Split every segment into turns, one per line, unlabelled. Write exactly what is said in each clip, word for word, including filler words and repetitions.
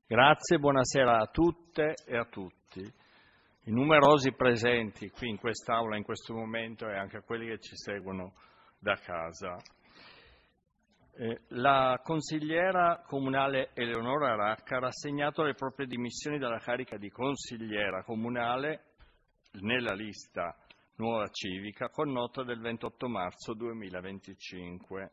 Grazie, buonasera a tutte e a tutti. I numerosi presenti qui in quest'Aula in questo momento e anche a quelli che ci seguono da casa. Eh, la consigliera comunale Eleonora Racca ha rassegnato le proprie dimissioni dalla carica di consigliera comunale nella lista Nuova Civica con nota del ventotto marzo duemilaventicinque.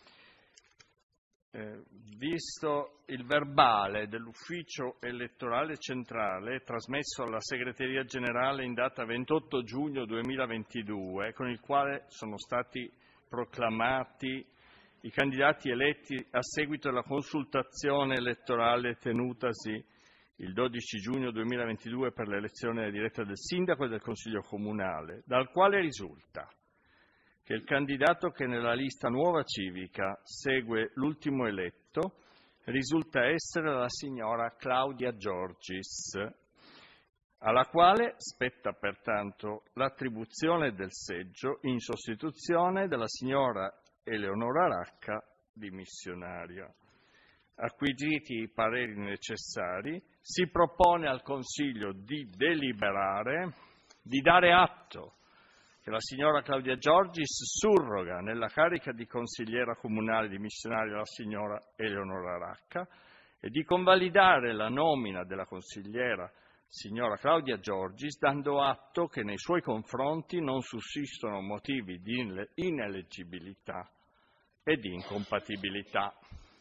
Eh, visto il verbale dell'ufficio elettorale centrale trasmesso alla segreteria generale in data ventotto giugno duemilaventidue, con il quale sono stati proclamati i candidati eletti a seguito della consultazione elettorale tenutasi il dodici giugno duemilaventidue per l'elezione diretta del sindaco e del consiglio comunale, dal quale risulta che il candidato che nella lista Nuova Civica segue l'ultimo eletto risulta essere la signora Claudia Giorgis, alla quale spetta pertanto l'attribuzione del seggio in sostituzione della signora Eleonora Racca, dimissionaria. Acquisiti i pareri necessari, si propone al Consiglio di deliberare di dare atto che la signora Claudia Giorgis surroga nella carica di consigliera comunale dimissionaria la signora Eleonora Racca e di convalidare la nomina della consigliera signora Claudia Giorgis, dando atto che nei suoi confronti non sussistono motivi di ineleggibilità e di incompatibilità.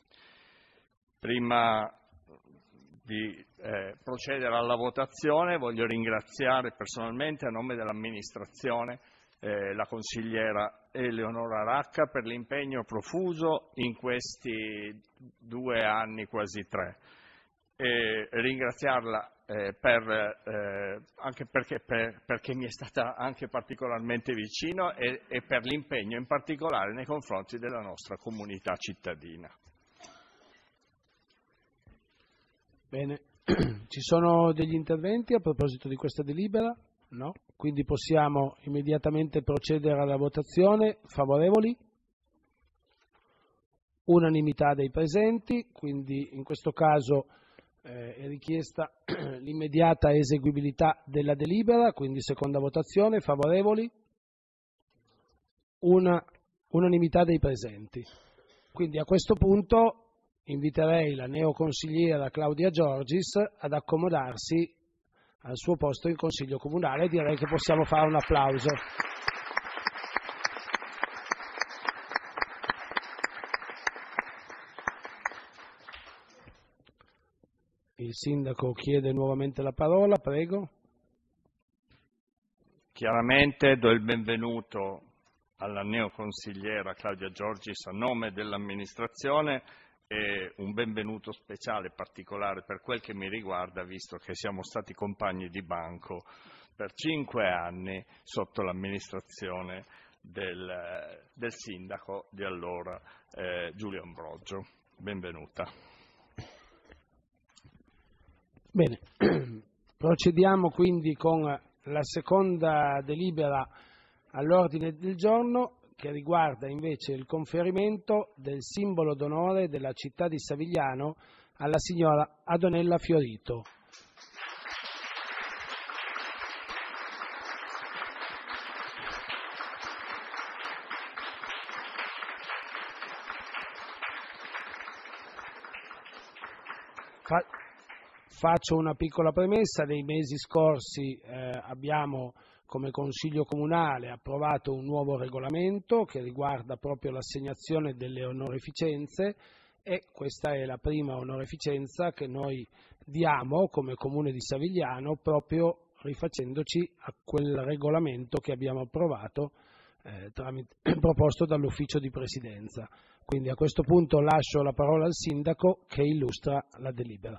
Prima di eh, procedere alla votazione voglio ringraziare personalmente a nome dell'amministrazione eh, la consigliera Eleonora Racca per l'impegno profuso in questi due anni, quasi tre, e ringraziarla eh, per, eh, anche perché, per, perché mi è stata anche particolarmente vicino e, e per l'impegno in particolare nei confronti della nostra comunità cittadina.
Bene, ci sono degli interventi a proposito di questa delibera? No? Quindi possiamo immediatamente procedere alla votazione. Favorevoli? Unanimità dei presenti, quindi in questo caso eh, è richiesta l'immediata eseguibilità della delibera, quindi seconda votazione. Favorevoli? Una, unanimità dei presenti. Quindi a questo punto inviterei la neoconsigliera Claudia Giorgis ad accomodarsi al suo posto in Consiglio Comunale. Direi che possiamo fare un applauso. Il Sindaco chiede nuovamente la parola, prego.
Chiaramente do il benvenuto alla neoconsigliera Claudia Giorgis a nome dell'amministrazione e un benvenuto speciale, particolare per quel che mi riguarda, visto che siamo stati compagni di banco per cinque anni sotto l'amministrazione del, del sindaco di allora, eh, Giulio Ambrogio. Benvenuta.
Bene, procediamo quindi con la seconda delibera all'ordine del giorno, che riguarda invece il conferimento del simbolo d'onore della città di Savigliano alla signora Adonella Fiorito. Fa- faccio una piccola premessa. Nei mesi scorsi eh, abbiamo come Consiglio Comunale approvato un nuovo regolamento che riguarda proprio l'assegnazione delle onorificenze e questa è la prima onorificenza che noi diamo come Comune di Savigliano proprio rifacendoci a quel regolamento che abbiamo approvato eh, tramite, proposto dall'Ufficio di Presidenza. Quindi a questo punto lascio la parola al Sindaco che illustra la delibera.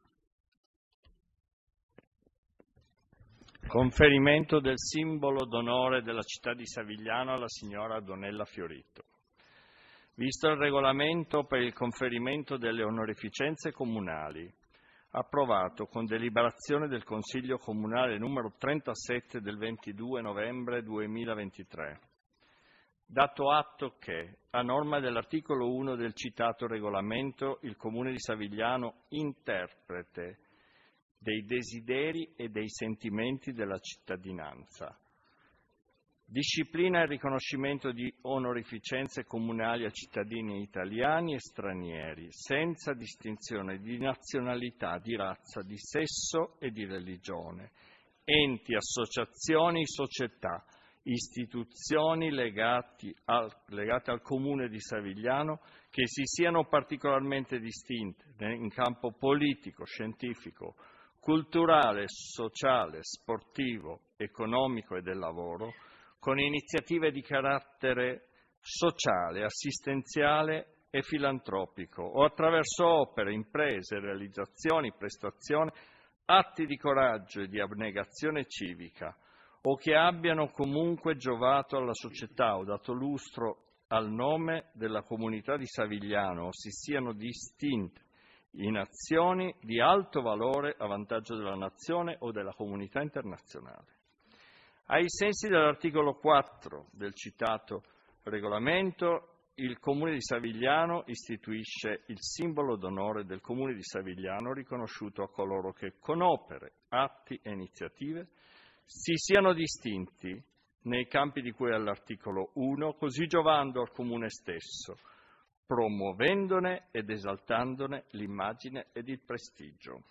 Conferimento del simbolo d'onore della città di Savigliano alla signora Adonella Fiorito. Visto il regolamento per il conferimento delle onorificenze comunali, approvato con deliberazione del Consiglio Comunale numero trentasette del ventidue novembre duemilaventitré, dato atto che, a norma dell'articolo uno del citato regolamento, il Comune di Savigliano, interprete dei desideri e dei sentimenti della cittadinanza, disciplina il riconoscimento di onorificenze comunali a cittadini italiani e stranieri, senza distinzione di nazionalità, di razza, di sesso e di religione, enti, associazioni, società, istituzioni legati al, legate al Comune di Savigliano che si siano particolarmente distinte in campo politico, scientifico, culturale, sociale, sportivo, economico e del lavoro, con iniziative di carattere sociale, assistenziale e filantropico, o attraverso opere, imprese, realizzazioni, prestazioni, atti di coraggio e di abnegazione civica, o che abbiano comunque giovato alla società o dato lustro al nome della comunità di Savigliano, o si siano distinte in azioni di alto valore a vantaggio della nazione o della comunità internazionale. Ai sensi dell'articolo quattro del citato regolamento, il Comune di Savigliano istituisce il simbolo d'onore del Comune di Savigliano, riconosciuto a coloro che con opere, atti e iniziative si siano distinti nei campi di cui all'articolo uno, così giovando al Comune stesso, promuovendone ed esaltandone l'immagine ed il prestigio.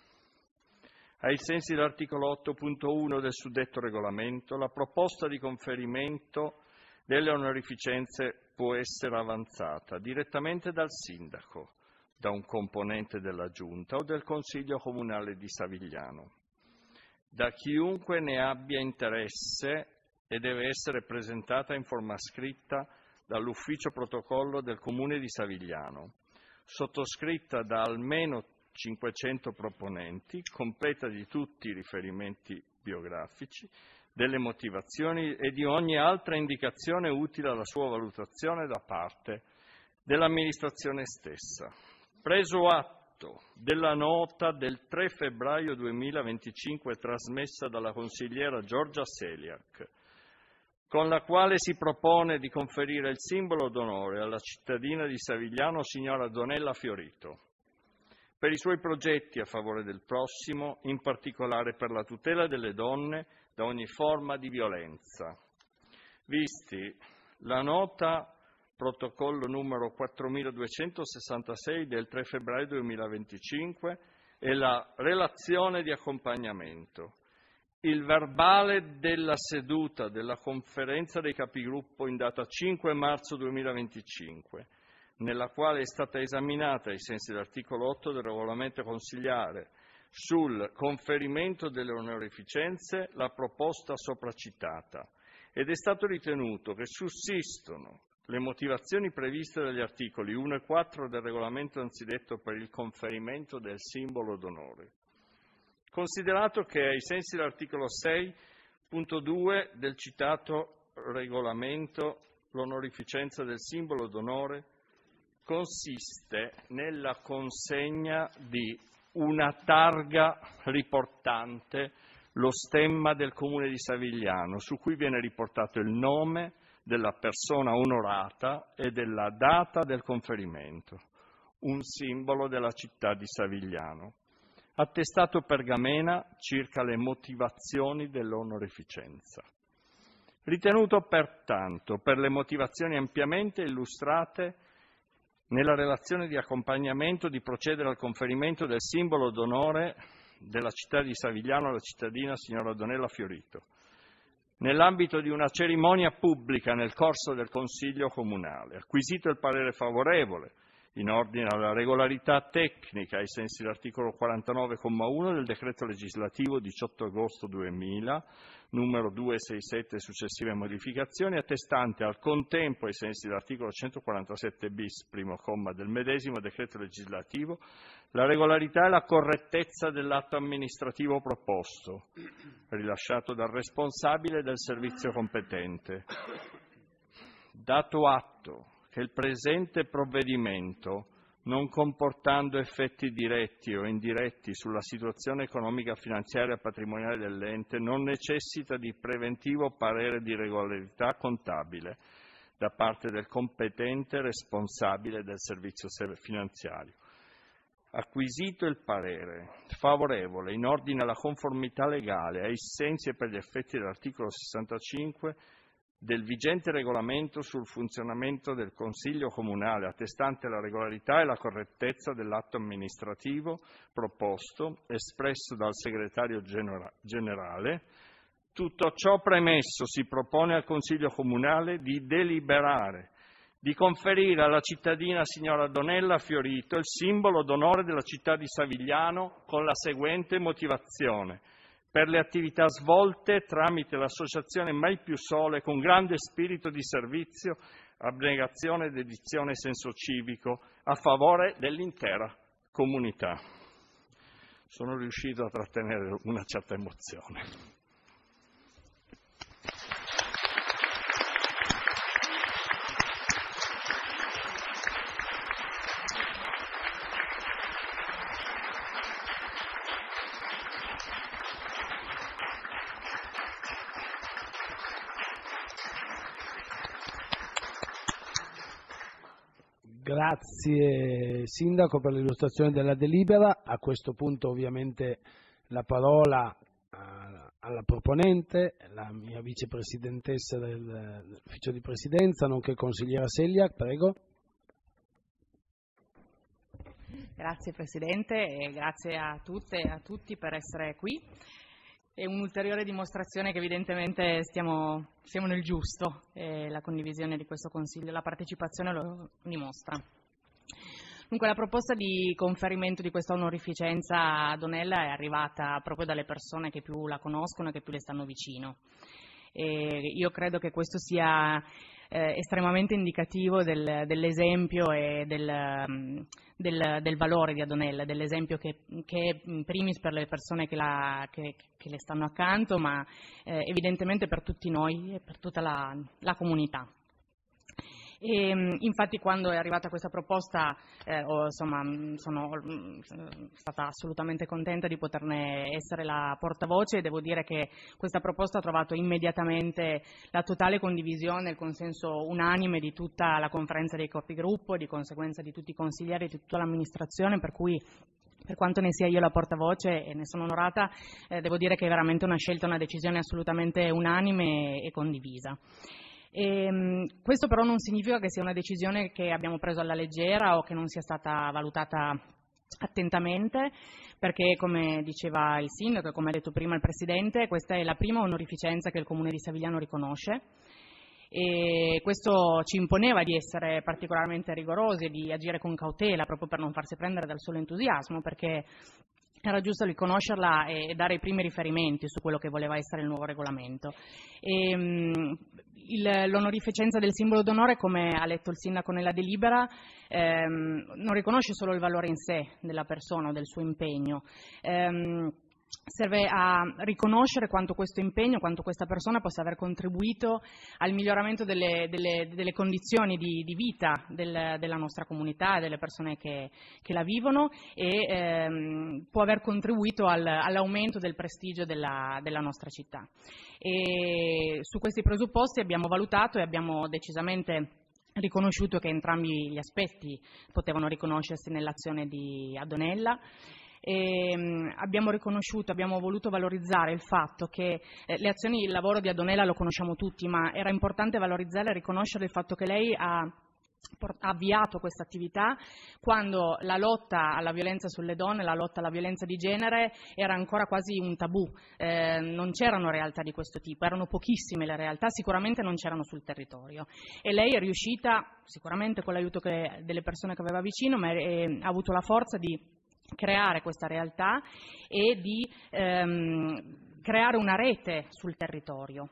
Ai sensi dell'articolo otto punto uno del suddetto regolamento, la proposta di conferimento delle onorificenze può essere avanzata direttamente dal sindaco, da un componente della Giunta o del Consiglio Comunale di Savigliano, da chiunque ne abbia interesse, e deve essere presentata in forma scritta dall'Ufficio Protocollo del Comune di Savigliano, sottoscritta da almeno cinquecento proponenti, completa di tutti i riferimenti biografici, delle motivazioni e di ogni altra indicazione utile alla sua valutazione da parte dell'amministrazione stessa. Preso atto della nota del tre febbraio duemilaventicinque trasmessa dalla consigliera Giorgia Seliak, con la quale si propone di conferire il simbolo d'onore alla cittadina di Savigliano, signora Donella Fiorito, per i suoi progetti a favore del prossimo, in particolare per la tutela delle donne da ogni forma di violenza. Visti la nota protocollo numero quattromiladuecentosessantasei del tre febbraio duemilaventicinque e la relazione di accompagnamento, il verbale della seduta della conferenza dei capigruppo in data cinque marzo duemilaventicinque, nella quale è stata esaminata, ai sensi dell'articolo otto del regolamento consigliare, sul conferimento delle onorificenze, la proposta sopracitata, ed è stato ritenuto che sussistono le motivazioni previste dagli articoli uno e quattro del regolamento anzidetto per il conferimento del simbolo d'onore. Considerato che, ai sensi dell'articolo sei punto due del citato regolamento, l'onorificenza del simbolo d'onore consiste nella consegna di una targa riportante lo stemma del Comune di Savigliano, su cui viene riportato il nome della persona onorata e della data del conferimento, un simbolo della città di Savigliano. Attestato pergamena circa le motivazioni dell'onorificenza. Ritenuto pertanto, per le motivazioni ampiamente illustrate nella relazione di accompagnamento, di procedere al conferimento del simbolo d'onore della città di Savigliano alla cittadina signora Donella Fiorito, nell'ambito di una cerimonia pubblica nel corso del Consiglio Comunale, acquisito il parere favorevole in ordine alla regolarità tecnica ai sensi dell'articolo quarantanove comma uno del decreto legislativo diciotto agosto duemila, numero duecentosessantasette e successive modificazioni, attestante al contempo, ai sensi dell'articolo centoquarantasette bis, primo comma del medesimo decreto legislativo, la regolarità e la correttezza dell'atto amministrativo proposto, rilasciato dal responsabile del servizio competente. Dato atto che il presente provvedimento, non comportando effetti diretti o indiretti sulla situazione economica, finanziaria e patrimoniale dell'ente, non necessita di preventivo parere di regolarità contabile, da parte del competente responsabile del servizio finanziario. Acquisito il parere favorevole in ordine alla conformità legale ai sensi e per gli effetti dell'articolo sessantacinque del vigente regolamento sul funzionamento del Consiglio Comunale, attestante la regolarità e la correttezza dell'atto amministrativo proposto, espresso dal Segretario Generale, tutto ciò premesso, si propone al Consiglio Comunale di deliberare di conferire alla cittadina signora Donella Fiorito il simbolo d'onore della città di Savigliano con la seguente motivazione: per le attività svolte tramite l'associazione Mai Più Sole con grande spirito di servizio, abnegazione, dedizione e senso civico a favore dell'intera comunità. Sono riuscito a trattenere una certa emozione.
Grazie Sindaco per l'illustrazione della delibera. A questo punto ovviamente la parola alla proponente, la mia vicepresidentessa dell'ufficio di presidenza, nonché consigliera Selliak, prego.
Grazie Presidente e grazie a tutte e a tutti per essere qui. È un'ulteriore dimostrazione che evidentemente stiamo, siamo nel giusto e la condivisione di questo Consiglio, la partecipazione lo dimostra. Dunque la proposta di conferimento di questa onorificenza a Donella è arrivata proprio dalle persone che più la conoscono e che più le stanno vicino. E io credo che questo sia eh, estremamente indicativo del, dell'esempio e del, del, del valore di Adonella, dell'esempio che, che è in primis per le persone che, la, che, che le stanno accanto, ma eh, evidentemente per tutti noi e per tutta la, la comunità. E, infatti quando è arrivata questa proposta eh, ho, insomma, sono stata assolutamente contenta di poterne essere la portavoce e devo dire che questa proposta ha trovato immediatamente la totale condivisione e il consenso unanime di tutta la conferenza dei capigruppo, di conseguenza di tutti i consiglieri e di tutta l'amministrazione, per cui per quanto ne sia io la portavoce e ne sono onorata, eh, devo dire che è veramente una scelta, una decisione assolutamente unanime e, e condivisa. E, questo però non significa che sia una decisione che abbiamo preso alla leggera o che non sia stata valutata attentamente, perché come diceva il Sindaco e come ha detto prima il Presidente, questa è la prima onorificenza che il Comune di Savigliano riconosce e questo ci imponeva di essere particolarmente rigorosi e di agire con cautela proprio per non farsi prendere dal solo entusiasmo, perché era giusto riconoscerla e dare i primi riferimenti su quello che voleva essere il nuovo regolamento. E, um, il, l'onorificenza del simbolo d'onore, come ha letto il Sindaco nella delibera, ehm, non riconosce solo il valore in sé della persona o del suo impegno, ehm, serve a riconoscere quanto questo impegno, quanto questa persona possa aver contribuito al miglioramento delle, delle, delle condizioni di, di vita del, della nostra comunità e delle persone che, che la vivono e ehm, può aver contribuito al, all'aumento del prestigio della, della nostra città. E su questi presupposti abbiamo valutato e abbiamo decisamente riconosciuto che entrambi gli aspetti potevano riconoscersi nell'azione di Adonella. E abbiamo riconosciuto, abbiamo voluto valorizzare il fatto che eh, le azioni, il lavoro di Adonella lo conosciamo tutti, ma era importante valorizzare e riconoscere il fatto che lei ha ha avviato questa attività quando la lotta alla violenza sulle donne, la lotta alla violenza di genere era ancora quasi un tabù, eh, non c'erano realtà di questo tipo, erano pochissime le realtà, sicuramente non c'erano sul territorio e lei è riuscita, sicuramente con l'aiuto che, delle persone che aveva vicino, ma è, ha avuto la forza di creare questa realtà e di ehm, creare una rete sul territorio.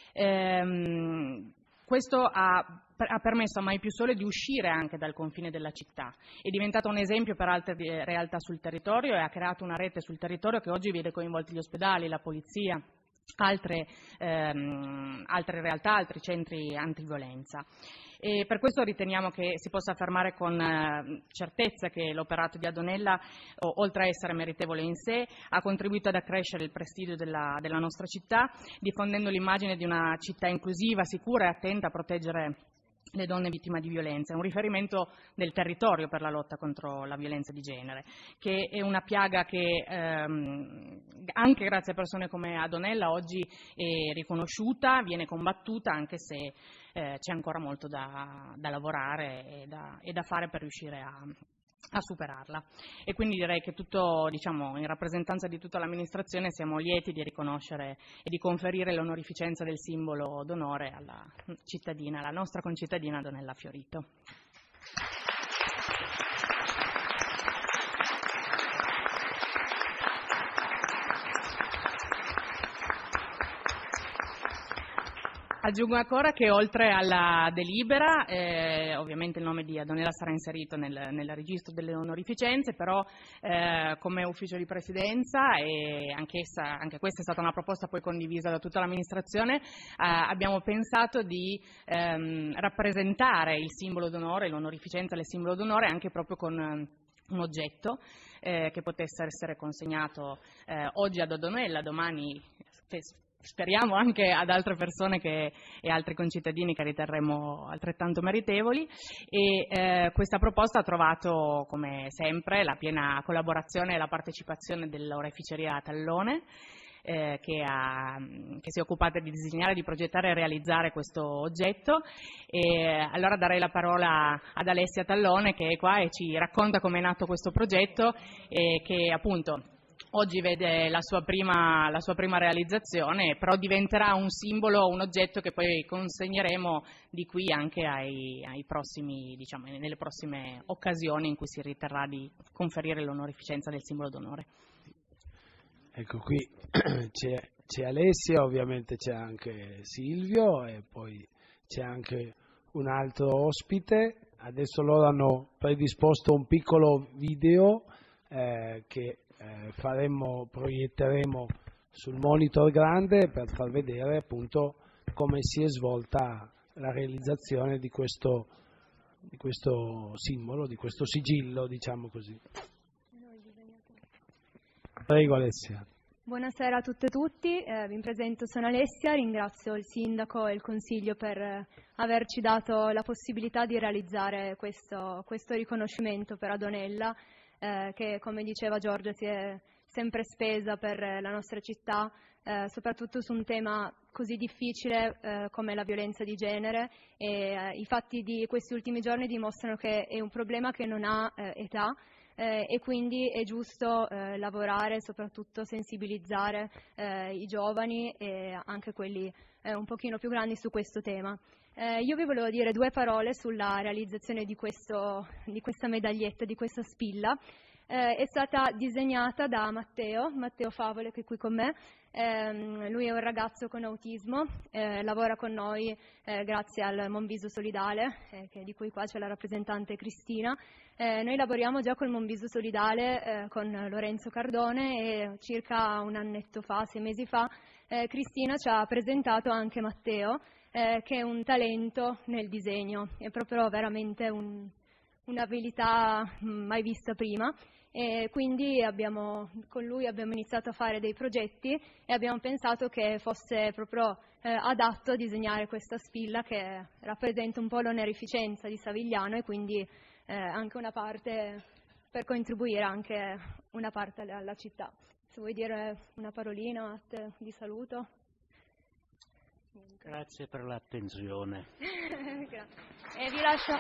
Ehm, questo ha ha permesso a Mai Più Sole di uscire anche dal confine della città, è diventato un esempio per altre realtà sul territorio e ha creato una rete sul territorio che oggi vede coinvolti gli ospedali, la polizia, altre, ehm, altre realtà, altri centri antiviolenza. E per questo riteniamo che si possa affermare con eh, certezza che l'operato di Adonella, o, oltre a essere meritevole in sé, ha contribuito ad accrescere il prestigio della, della nostra città, diffondendo l'immagine di una città inclusiva, sicura e attenta a proteggere le donne vittime di violenza. È un riferimento del territorio per la lotta contro la violenza di genere, che è una piaga che ehm, anche grazie a persone come Adonella oggi è riconosciuta, viene combattuta, anche se eh, c'è ancora molto da, da lavorare e da, e da fare per riuscire a a superarla. E quindi direi che tutto, diciamo, in rappresentanza di tutta l'amministrazione siamo lieti di riconoscere e di conferire l'onorificenza del simbolo d'onore alla cittadina, alla nostra concittadina Adonella Fiorito. Aggiungo ancora che oltre alla delibera, eh, ovviamente il nome di Adonella sarà inserito nel, nel registro delle onorificenze, però eh, come ufficio di presidenza, e anch'essa, anche questa è stata una proposta poi condivisa da tutta l'amministrazione, eh, abbiamo pensato di ehm, rappresentare il simbolo d'onore, l'onorificenza del simbolo d'onore anche proprio con un oggetto eh, che potesse essere consegnato eh, oggi ad Adonella, domani speriamo anche ad altre persone che, e altri concittadini che riterremo altrettanto meritevoli, e eh, questa proposta ha trovato come sempre la piena collaborazione e la partecipazione dell'oreficeria Tallone, eh, che, ha, che si è occupata di disegnare, di progettare e realizzare questo oggetto. E allora darei la parola ad Alessia Tallone, che è qua e ci racconta come è nato questo progetto e che appunto oggi vede la sua, prima, la sua prima realizzazione, però diventerà un simbolo, un oggetto che poi consegneremo di qui anche ai, ai prossimi, diciamo, nelle prossime occasioni in cui si riterrà di conferire l'onorificenza del simbolo d'onore.
Ecco, qui c'è, c'è Alessia, ovviamente c'è anche Silvio e poi c'è anche un altro ospite. Adesso loro hanno predisposto un piccolo video eh, che Eh, faremo, proietteremo sul monitor grande per far vedere appunto come si è svolta la realizzazione di questo, di questo simbolo, di questo sigillo, diciamo così. Prego Alessia.
Buonasera a tutte e tutti, eh, vi presento, sono Alessia, ringrazio il Sindaco e il Consiglio per eh, averci dato la possibilità di realizzare questo, questo riconoscimento per Adonella, Eh, che come diceva Giorgia si è sempre spesa per la nostra città, eh, soprattutto su un tema così difficile eh, come la violenza di genere, e eh, i fatti di questi ultimi giorni dimostrano che è un problema che non ha eh, età eh, e quindi è giusto eh, lavorare, soprattutto sensibilizzare eh, i giovani e anche quelli eh, un pochino più grandi su questo tema. Eh, io vi volevo dire due parole sulla realizzazione di, questo, di questa medaglietta, di questa spilla. Eh, è stata disegnata da Matteo, Matteo Favole, che è qui con me. Eh, lui è un ragazzo con autismo, eh, lavora con noi eh, grazie al Monviso Solidale, eh, che di cui qua c'è la rappresentante Cristina. Eh, noi lavoriamo già col Monviso Solidale eh, con Lorenzo Cardone e circa un annetto fa, sei mesi fa, eh, Cristina ci ha presentato anche Matteo, Eh, che è un talento nel disegno, è proprio veramente un, un'abilità mai vista prima, e quindi abbiamo, con lui abbiamo iniziato a fare dei progetti e abbiamo pensato che fosse proprio eh, adatto a disegnare questa spilla che rappresenta un po' l'onorificenza di Savigliano e quindi eh, anche una parte per contribuire anche una parte alla, alla città. Se vuoi dire una parolina, Matte, di saluto.
Grazie per l'attenzione.
E vi lascio.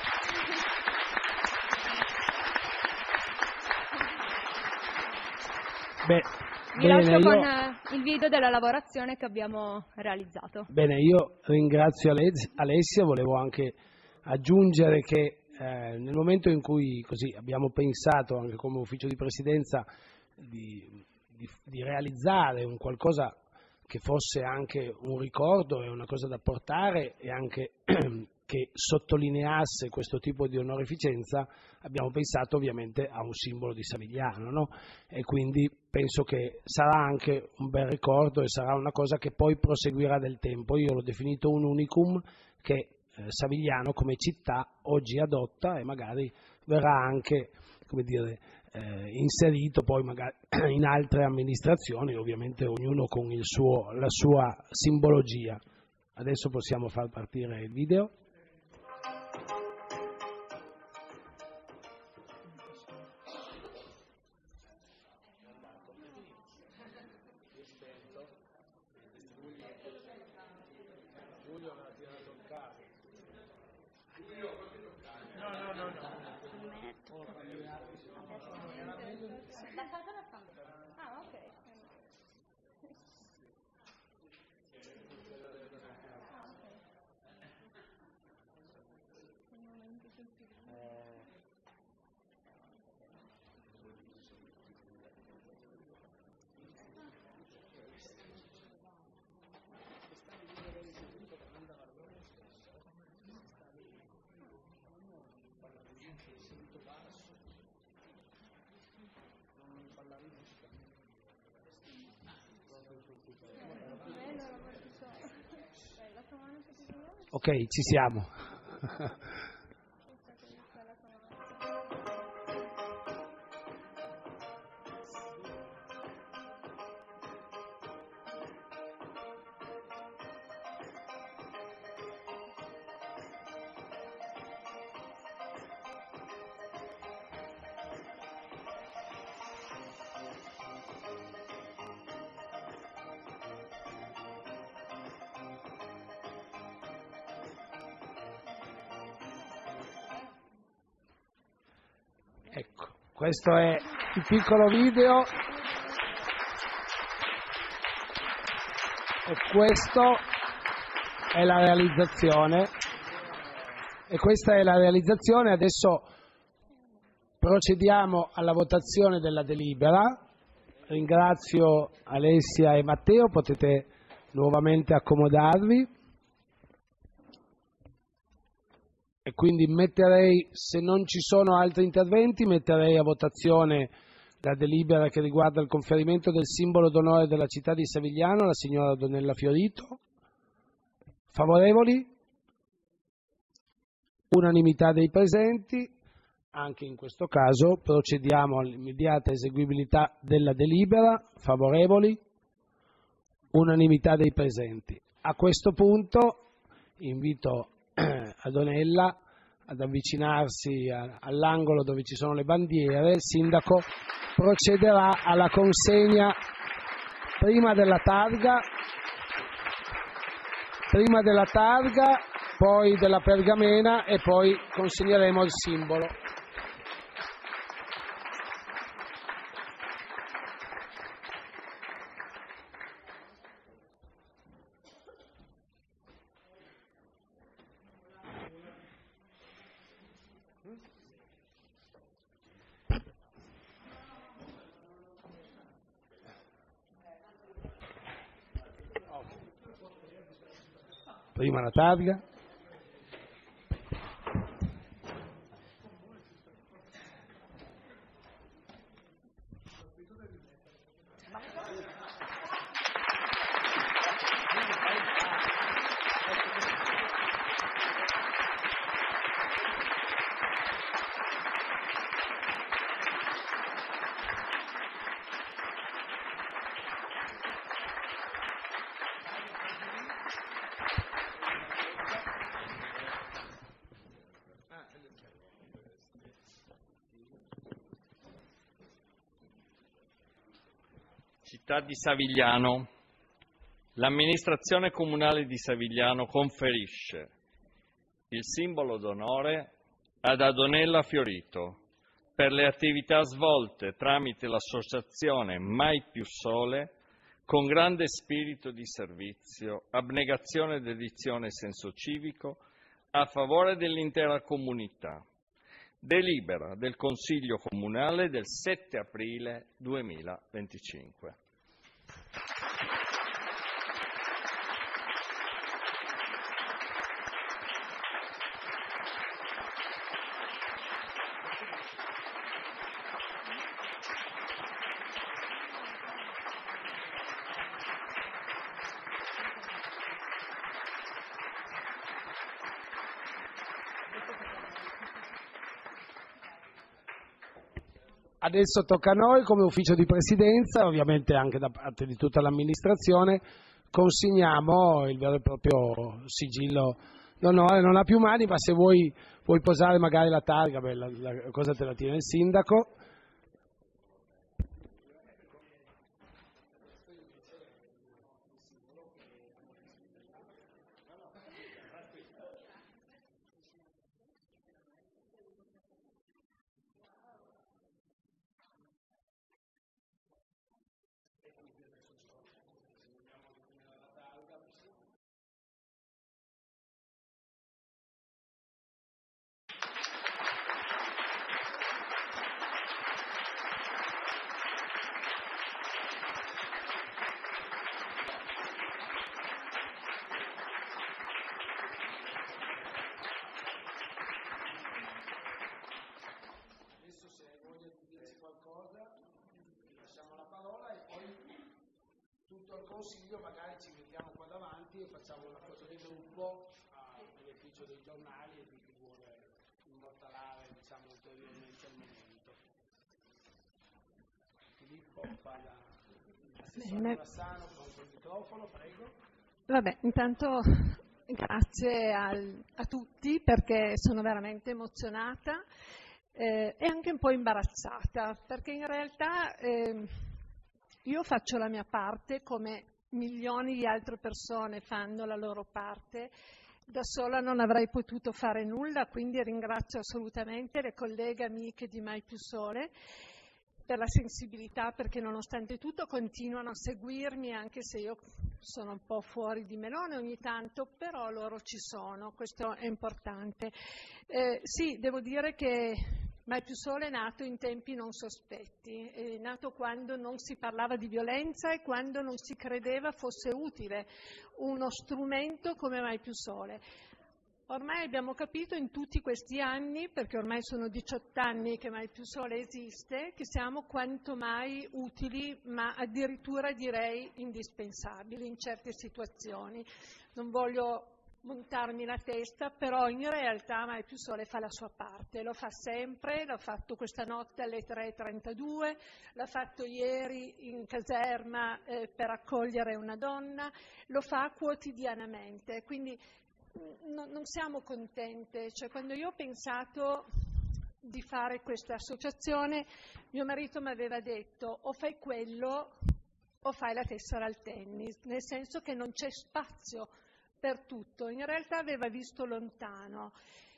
Beh,
vi
bene,
lascio con
io...
il video della lavorazione che abbiamo realizzato.
Bene, io ringrazio Alessia, volevo anche aggiungere che eh, nel momento in cui così abbiamo pensato anche come ufficio di presidenza di, di, di realizzare un qualcosa che fosse anche un ricordo e una cosa da portare e anche che sottolineasse questo tipo di onorificenza, abbiamo pensato ovviamente a un simbolo di Savigliano, no? E quindi penso che sarà anche un bel ricordo e sarà una cosa che poi proseguirà nel tempo. Io l'ho definito un unicum che eh, Savigliano come città oggi adotta e magari verrà anche, come dire, Eh, inserito poi magari in altre amministrazioni, ovviamente ognuno con il suo, la sua simbologia. Adesso possiamo far partire il video. Ok, ci siamo. Ecco, questo è il piccolo video e questo è la realizzazione e questa è la realizzazione. Adesso procediamo alla votazione della delibera. Ringrazio Alessia e Matteo, potete nuovamente accomodarvi. E quindi metterei, se non ci sono altri interventi, metterei a votazione la delibera che riguarda il conferimento del simbolo d'onore della città di Savigliano alla signora Donella Fiorito. Favorevoli? Unanimità dei presenti. Anche in questo caso procediamo all'immediata eseguibilità della delibera. Favorevoli? Unanimità dei presenti. A questo punto invito a Donella ad avvicinarsi a, all'angolo dove ci sono le bandiere. Il sindaco procederà alla consegna prima della targa, prima della targa, poi della pergamena e poi consegneremo il simbolo. Prima la targa.
Città di Savigliano. L'amministrazione comunale di Savigliano conferisce il simbolo d'onore ad Adonella Fiorito per le attività svolte tramite l'associazione Mai Più Sole con grande spirito di servizio, abnegazione, dedizione e senso civico a favore dell'intera comunità. Delibera del Consiglio Comunale del sette aprile duemilaventicinque.
Adesso tocca a noi come ufficio di presidenza, ovviamente anche da parte di tutta l'amministrazione, consegniamo il vero e proprio sigillo d'onore. Non ha più mani, ma se vuoi, vuoi posare magari la targa, beh, la, la cosa te la tiene il sindaco. tutto il Consiglio, magari ci vediamo qua davanti e facciamo una foto di gruppo a beneficio dei giornali e di chi vuole immortalare, diciamo, ulteriormente il momento. Filippo fa la l'assessore Bassano, pronto il microfono, prego.
Vabbè, intanto grazie al, a tutti, perché sono veramente emozionata eh, e anche un po' imbarazzata, perché in realtà eh, io faccio la mia parte come milioni di altre persone fanno la loro parte. Da sola non avrei potuto fare nulla, quindi ringrazio assolutamente le colleghe amiche di Mai Più Sole per la sensibilità, perché nonostante tutto continuano a seguirmi, anche se io sono un po' fuori di melone ogni tanto, però loro ci sono, questo è importante. Eh, sì, devo dire che Mai Più Sole è nato in tempi non sospetti, è nato quando non si parlava di violenza e quando non si credeva fosse utile uno strumento come Mai Più Sole. Ormai abbiamo capito in tutti questi anni, perché ormai sono diciotto anni che Mai Più Sole esiste, che siamo quanto mai utili, ma addirittura direi indispensabili in certe situazioni. Non voglio montarmi la testa, però in realtà Mai Più Sole fa la sua parte, lo fa sempre, l'ha fatto questa notte alle tre e trentadue, l'ha fatto ieri in caserma eh, per accogliere una donna, lo fa quotidianamente, quindi no, non siamo contente. Cioè, quando io ho pensato di fare questa associazione, mio marito mi aveva detto o fai quello o fai la tessera al tennis, nel senso che non c'è spazio per tutto. In realtà aveva visto lontano.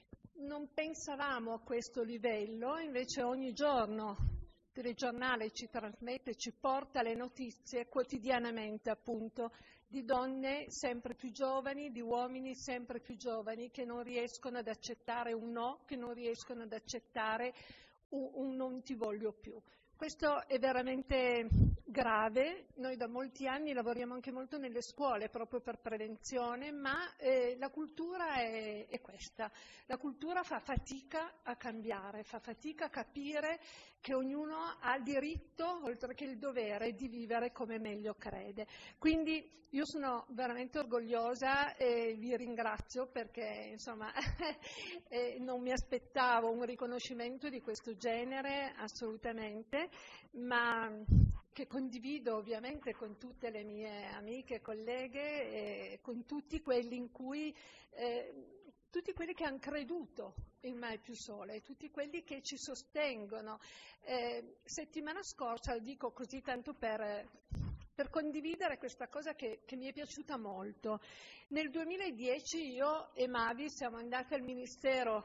Non pensavamo a questo livello, invece ogni giorno il telegiornale ci trasmette, ci porta le notizie quotidianamente, appunto, di donne sempre più giovani, di uomini sempre più giovani che non riescono ad accettare un no, che non riescono ad accettare un, un non ti voglio più. Questo è veramente grave. Noi da molti anni lavoriamo anche molto nelle scuole proprio per prevenzione, ma eh, la cultura è, è questa. La cultura fa fatica a cambiare, fa fatica a capire che ognuno ha il diritto, oltre che il dovere, di vivere come meglio crede. Quindi io sono veramente orgogliosa e vi ringrazio perché insomma eh, non mi aspettavo un riconoscimento di questo genere assolutamente, ma che condivido ovviamente con tutte le mie amiche e colleghe e con tutti quelli in cui eh, tutti quelli che hanno creduto in Mai Più Sole, tutti quelli che ci sostengono. Eh, settimana scorsa, lo dico così tanto per, per condividere questa cosa che, che mi è piaciuta molto. Nel duemiladieci io e Mavi siamo andate al Ministero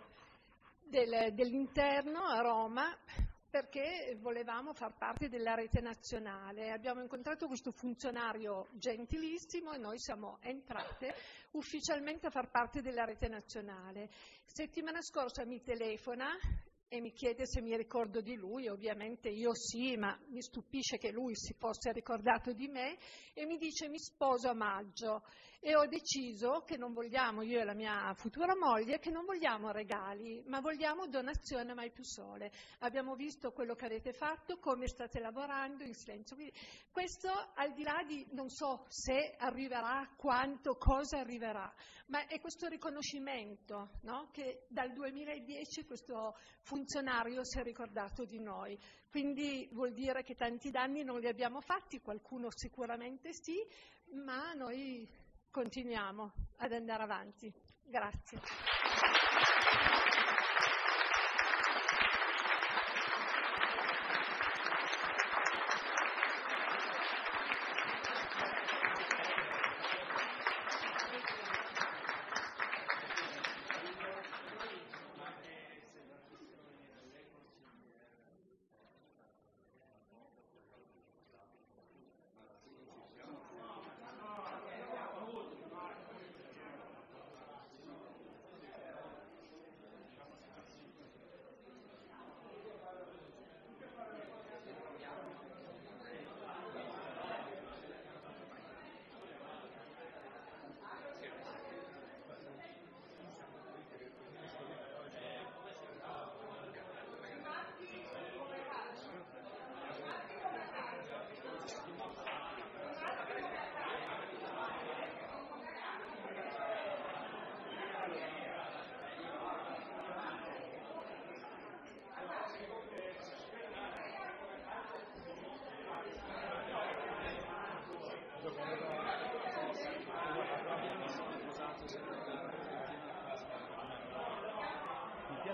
del, dell'Interno a Roma perché volevamo far parte della rete nazionale. Abbiamo incontrato questo funzionario gentilissimo e noi siamo entrate ufficialmente a far parte della rete nazionale. Settimana scorsa mi telefona e mi chiede se mi ricordo di lui, ovviamente io sì, ma mi stupisce che lui si fosse ricordato di me, e mi dice mi sposo a maggio e ho deciso che non vogliamo, io e la mia futura moglie, che non vogliamo regali, ma vogliamo donazione a Mai Più Sole. Abbiamo visto quello che avete fatto, come state lavorando in silenzio. Quindi questo al di là di non so se arriverà, quanto, cosa arriverà, ma è questo riconoscimento, no? Che dal duemiladieci questo funzionario si è ricordato di noi. Quindi vuol dire che tanti danni non li abbiamo fatti, qualcuno sicuramente sì, ma noi continuiamo ad andare avanti. Grazie.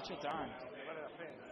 c'è tanto, vale la pena.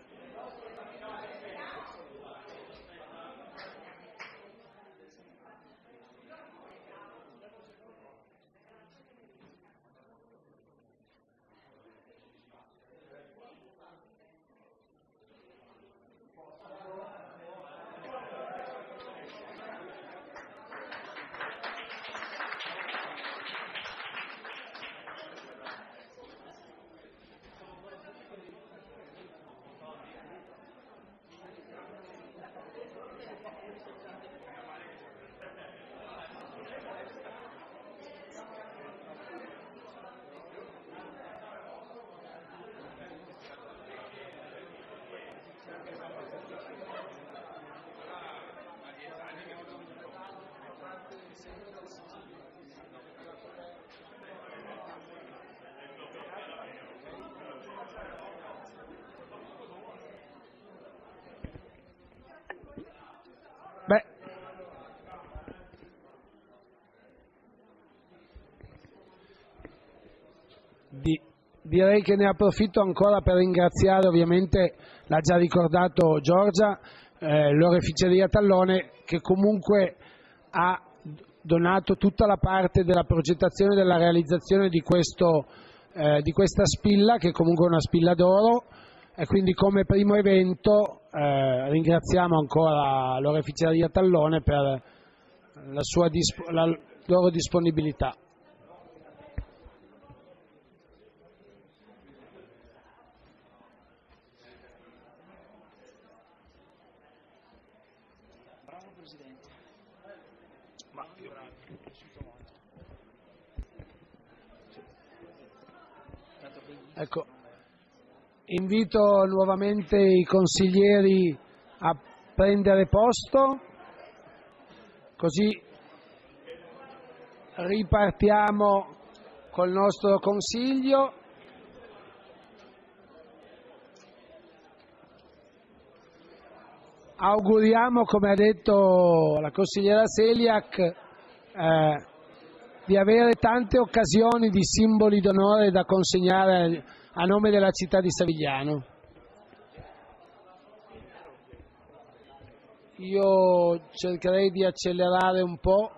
Beh, di, direi che ne approfitto ancora per ringraziare, ovviamente l'ha già ricordato Giorgia, eh, l'oreficeria Tallone, che comunque ha donato tutta la parte della progettazione e della realizzazione di, questo, eh, di questa spilla, che comunque è una spilla d'oro. E quindi come primo evento eh, ringraziamo ancora l'oreficeria Tallone per la, sua disp- la loro disponibilità. Bravo Presidente. Ma io mi è piaciuto molto. Ecco. Invito nuovamente i consiglieri a prendere posto, così ripartiamo col nostro consiglio. Auguriamo, come ha detto la consigliera Seliak, eh, di avere tante occasioni di simboli d'onore da consegnare a nome della città di Savigliano. Io cercherei di accelerare un po'.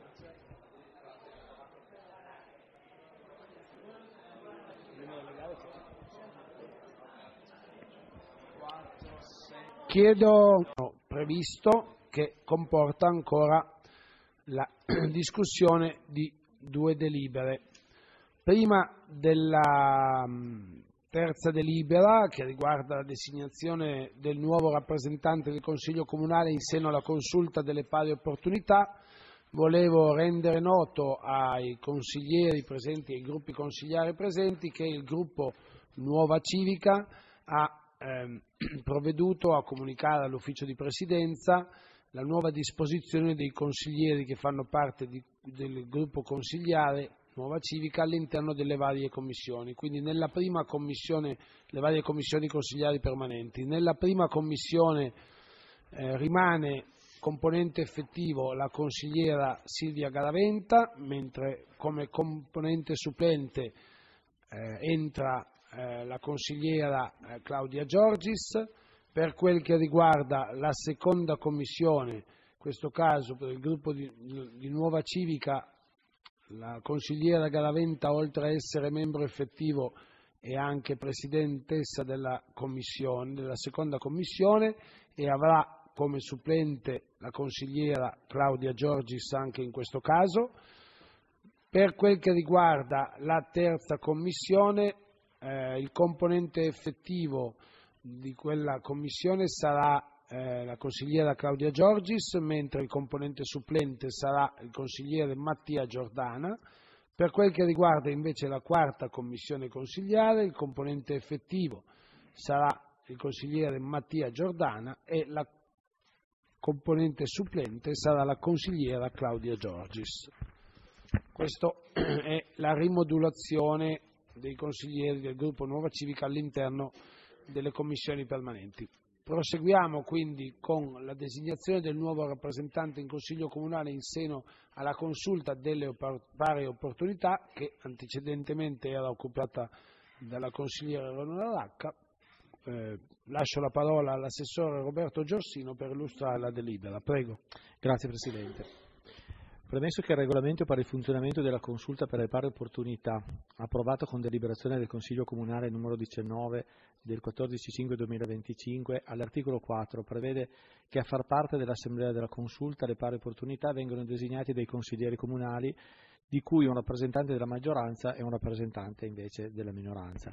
Chiedo previsto che comporta ancora la discussione di due delibere. Prima della terza delibera, che riguarda la designazione del nuovo rappresentante del Consiglio Comunale in seno alla consulta delle pari opportunità, volevo rendere noto ai consiglieri presenti e ai gruppi consigliari presenti che il gruppo Nuova Civica ha ehm, provveduto a comunicare all'ufficio di presidenza la nuova disposizione dei consiglieri che fanno parte di, del gruppo consigliare Nuova Civica all'interno delle varie commissioni. Quindi nella prima commissione, le varie commissioni consigliari permanenti, nella prima commissione eh, rimane componente effettivo la consigliera Silvia Garaventa, mentre come componente supplente eh, entra eh, la consigliera eh, Claudia Giorgis. Per quel che riguarda la seconda commissione, in questo caso per il gruppo di, di Nuova Civica, la consigliera Garaventa, oltre a essere membro effettivo, è anche presidentessa della commissione, della seconda commissione, e avrà come supplente la consigliera Claudia Giorgis anche in questo caso. Per quel che riguarda la terza commissione, eh, il componente effettivo di quella commissione sarà eh, la consigliera Claudia Giorgis, mentre il componente supplente sarà il consigliere Mattia Giordana. Per quel che riguarda invece la quarta commissione consigliare, il componente effettivo sarà il consigliere Mattia Giordana e la componente supplente sarà la consigliera Claudia Giorgis. Questa è la rimodulazione dei consiglieri del gruppo Nuova Civica all'interno delle commissioni permanenti. Proseguiamo quindi con la designazione del nuovo rappresentante in Consiglio Comunale in seno alla consulta delle pari opportunità, che antecedentemente era occupata dalla consigliera Eleonora Racca. Eh, lascio la parola all'assessore Roberto Giorgino per illustrare la delibera. Prego.
Grazie Presidente. Premesso che il regolamento per il funzionamento della consulta per le pari opportunità, approvato con deliberazione del Consiglio Comunale numero diciannove del quattordici cinque duemilaventicinque, all'articolo quattro prevede che a far parte dell'Assemblea della consulta le pari opportunità vengono designati dei consiglieri comunali, di cui un rappresentante della maggioranza e un rappresentante invece della minoranza.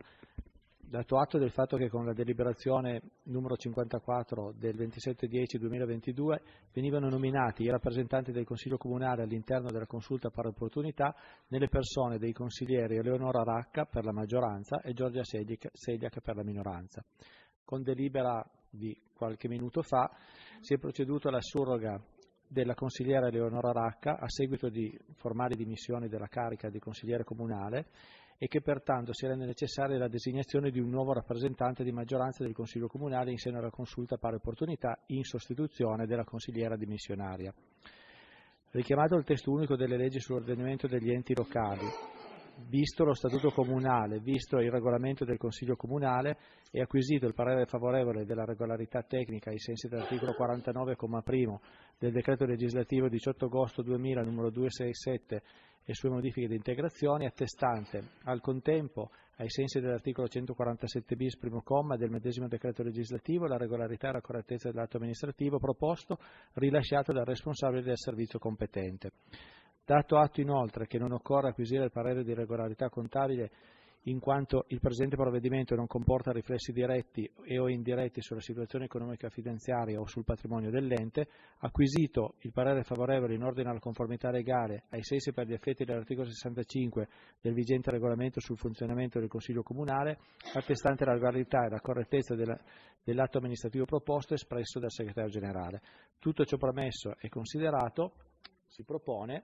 Dato atto del fatto che con la deliberazione numero cinquantaquattro del ventisette dieci duemilaventidue venivano nominati i rappresentanti del Consiglio Comunale all'interno della consulta pari opportunità nelle persone dei consiglieri Eleonora Racca per la maggioranza e Giorgia Seliac per la minoranza. Con delibera di qualche minuto fa si è proceduto alla surroga della consigliera Eleonora Racca a seguito di formali dimissioni dalla carica di consigliere comunale e che pertanto si rende necessaria la designazione di un nuovo rappresentante di maggioranza del Consiglio Comunale in seno alla consulta pari opportunità in sostituzione della consigliera dimissionaria. Richiamato il testo unico delle leggi sull'ordinamento degli enti locali, visto lo Statuto Comunale, visto il regolamento del Consiglio Comunale e acquisito il parere favorevole della regolarità tecnica ai sensi dell'articolo quarantanove, comma primo del decreto legislativo diciotto agosto duemila numero duecentosessantasette e sue modifiche ed integrazioni, attestante al contempo, ai sensi dell'articolo centoquarantasette bis primo comma del medesimo decreto legislativo, la regolarità e la correttezza dell'atto amministrativo proposto rilasciato dal responsabile del servizio competente. Dato atto inoltre che non occorre acquisire il parere di regolarità contabile in quanto il presente provvedimento non comporta riflessi diretti e o indiretti sulla situazione economica finanziaria o sul patrimonio dell'ente, acquisito il parere favorevole in ordine alla conformità legale ai sensi per gli effetti dell'articolo sessantacinque del vigente regolamento sul funzionamento del Consiglio Comunale, attestante la regolarità e la correttezza della, dell'atto amministrativo proposto espresso dal Segretario Generale. Tutto ciò premesso e considerato, si propone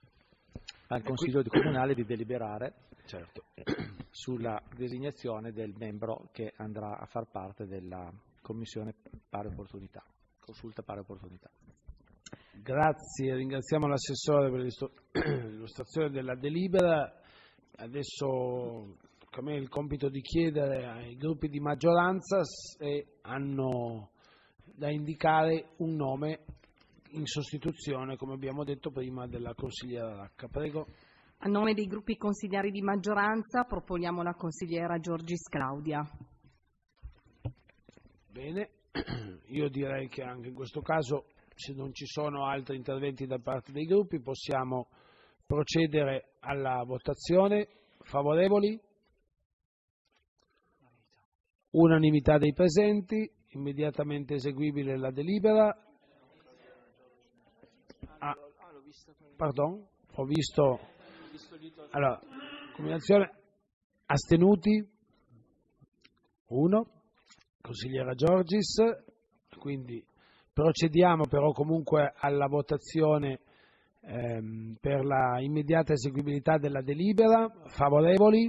al Consiglio Comunale di deliberare certo, sulla designazione del membro che andrà a far parte della Commissione Pari Opportunità, Consulta Pari Opportunità.
Grazie, ringraziamo l'assessore per l'illustrazione della delibera. Adesso a me il compito di chiedere ai gruppi di maggioranza se hanno da indicare un nome in sostituzione, come abbiamo detto prima, della consigliera Racca. Prego.
A nome dei gruppi consigliari di maggioranza proponiamo la consigliera Giorgis Claudia.
Bene, io direi che anche in questo caso, se non ci sono altri interventi da parte dei gruppi, possiamo procedere alla votazione. Favorevoli? Unanimità dei presenti, immediatamente eseguibile la delibera. Ah, pardon, ho visto, allora, combinazione, astenuti, uno, consigliera Giorgis, quindi procediamo però comunque alla votazione ehm, per la immediata eseguibilità della delibera. Favorevoli?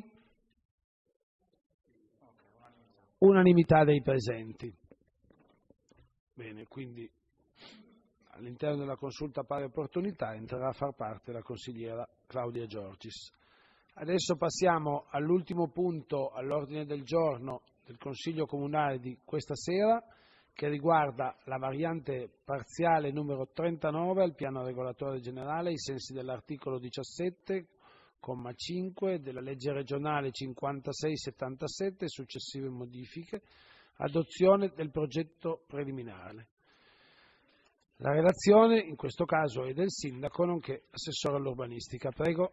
Unanimità dei presenti. Bene, quindi all'interno della consulta pari opportunità entrerà a far parte la consigliera Claudia Giorgis. Adesso passiamo all'ultimo punto all'ordine del giorno del Consiglio Comunale di questa sera, che riguarda la variante parziale numero trentanove al piano regolatore generale ai sensi dell'articolo diciassette, comma cinque della legge regionale cinquantasei settantasette e successive modifiche, adozione del progetto preliminare. La relazione in questo caso è del sindaco nonché assessore all'urbanistica. Prego.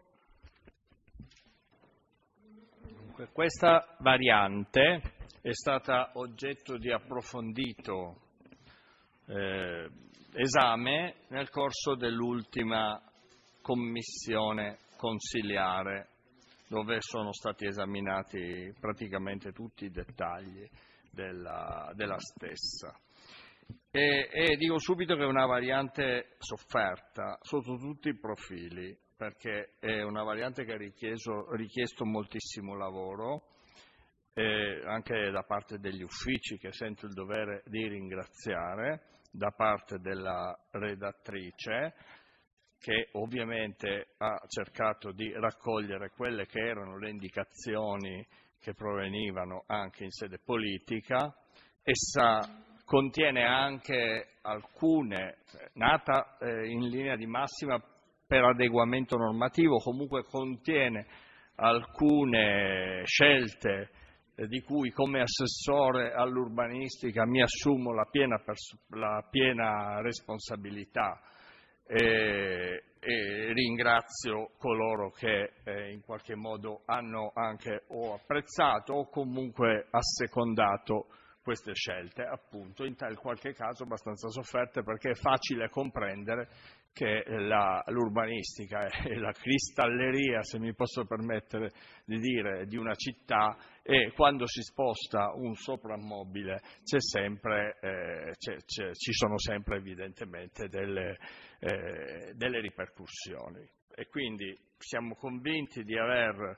Dunque, questa variante è stata oggetto di approfondito eh, esame nel corso dell'ultima commissione consiliare, dove sono stati esaminati praticamente tutti i dettagli della, della stessa. E, e dico subito che è una variante sofferta sotto tutti i profili, perché è una variante che ha richiesto, richiesto moltissimo lavoro, eh, anche da parte degli uffici, che sento il dovere di ringraziare, da parte della redattrice, che ovviamente ha cercato di raccogliere quelle che erano le indicazioni che provenivano anche in sede politica. Essa contiene anche alcune, nata eh, in linea di massima per adeguamento normativo, comunque contiene alcune scelte eh, di cui come assessore all'urbanistica mi assumo la piena, la piena responsabilità e, e ringrazio coloro che eh, in qualche modo hanno anche o apprezzato o comunque assecondato queste scelte, appunto in tal qualche caso abbastanza sofferte, perché è facile comprendere che la, l'urbanistica è la cristalleria, se mi posso permettere di dire, di una città, e quando si sposta un soprammobile c'è sempre, eh, c'è, c'è, ci sono sempre evidentemente delle, eh, delle ripercussioni. E quindi siamo convinti di aver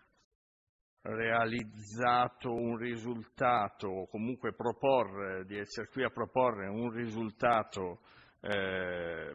realizzato un risultato, o comunque proporre, di essere qui a proporre un risultato eh,